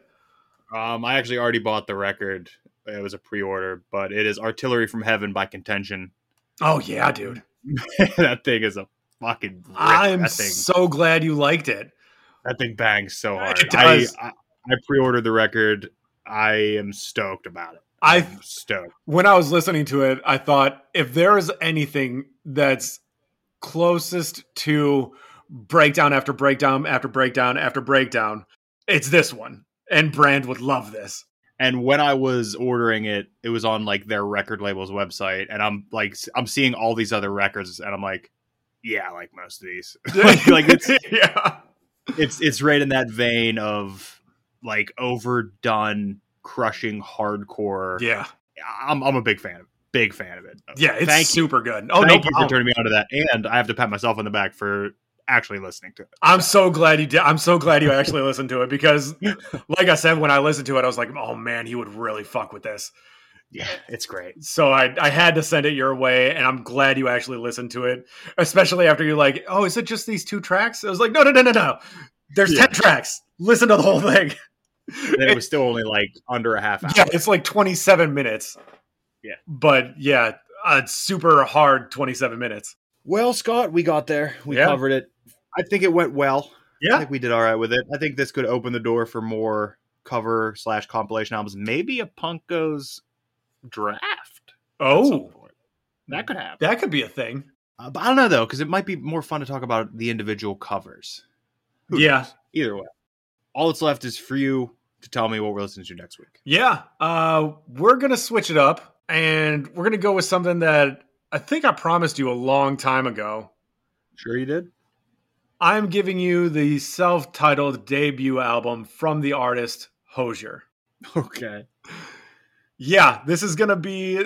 I actually already bought the record. It was a pre-order, but it is Artillery from Heaven by Contention. Oh yeah, dude. That thing is a fucking rip. I'm so glad you liked it. That thing bangs so hard. It does. I pre-ordered the record. I am stoked about it. I'm stoked. When I was listening to it, I thought if there is anything that's closest to breakdown after breakdown after breakdown after breakdown, it's this one. And Brand would love this. And when I was ordering it, it was on like their record label's website, and I'm seeing all these other records, and I'm like, yeah, I like most of these. like it's yeah, it's right in that vein of like overdone, crushing hardcore. Yeah, I'm a big fan of it. Yeah, it's super good. Oh, thank you for turning me on to that, and I have to pat myself on the back for actually listening to it. I'm so glad you did. I'm so glad you actually listened to it because, like I said, when I listened to it, I was like, oh man, he would really fuck with this. Yeah, it's great. So I had to send it your way, and I'm glad you actually listened to it, especially after you're like, oh, is it just these 2 tracks? I was like, no. There's 10 tracks. Listen to the whole thing. And it was still only like under a half hour. Yeah, it's like 27 minutes. Yeah. But yeah, it's super hard 27 minutes. Well, Scott, we got there. We covered it. I think it went well. Yeah. I think we did all right with it. I think this could open the door for more cover/compilation albums. Maybe a Punko's draft. Oh. That could happen. That could be a thing. But I don't know, though, because it might be more fun to talk about the individual covers. Who knows? Either way. All that's left is for you to tell me what we're listening to next week. Yeah. We're going to switch it up, and we're going to go with something that I think I promised you a long time ago. Sure you did? I'm giving you the self-titled debut album from the artist Hozier. Okay. Yeah, this is gonna be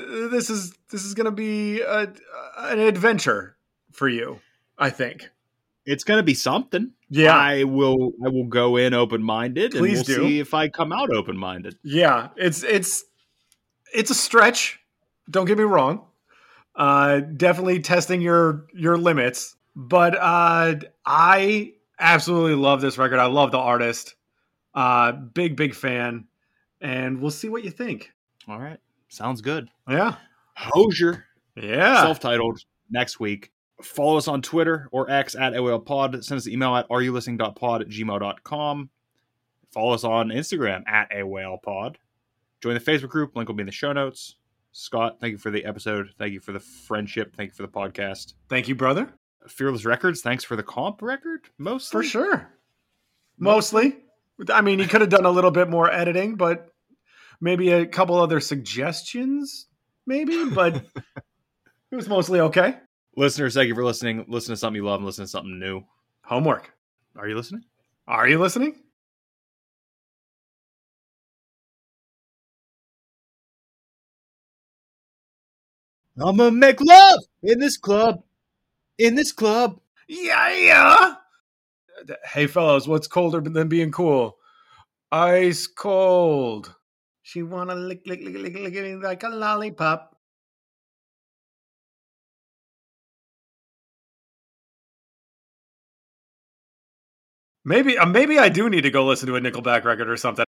an adventure for you, I think. It's gonna be something. Yeah, I will go in open-minded, and we'll do. see if I come out open-minded. Yeah, it's a stretch. Don't get me wrong. Definitely testing your limits. But I absolutely love this record. I love the artist. Big fan. And we'll see what you think. All right. Sounds good. Yeah. Hozier. Yeah. Self-titled next week. Follow us on Twitter or X at AWhalePod. Send us an email at areyoulistening.pod@gmail.com. Follow us on Instagram at AWhalePod. Join the Facebook group. Link will be in the show notes. Scott, thank you for the episode. Thank you for the friendship. Thank you for the podcast. Thank you, brother. Fearless Records, thanks for the comp record, mostly. For sure. Mostly. I mean, you could have done a little bit more editing, but maybe a couple other suggestions, maybe, but it was mostly okay. Listeners, thank you for listening. Listen to something you love and listen to something new. Homework. Are you listening? Are you listening? I'm gonna make love in this club. In this club. Yeah. Hey, fellas, what's colder than being cool? Ice cold. She wanna lick it like a lollipop. Maybe I do need to go listen to a Nickelback record or something.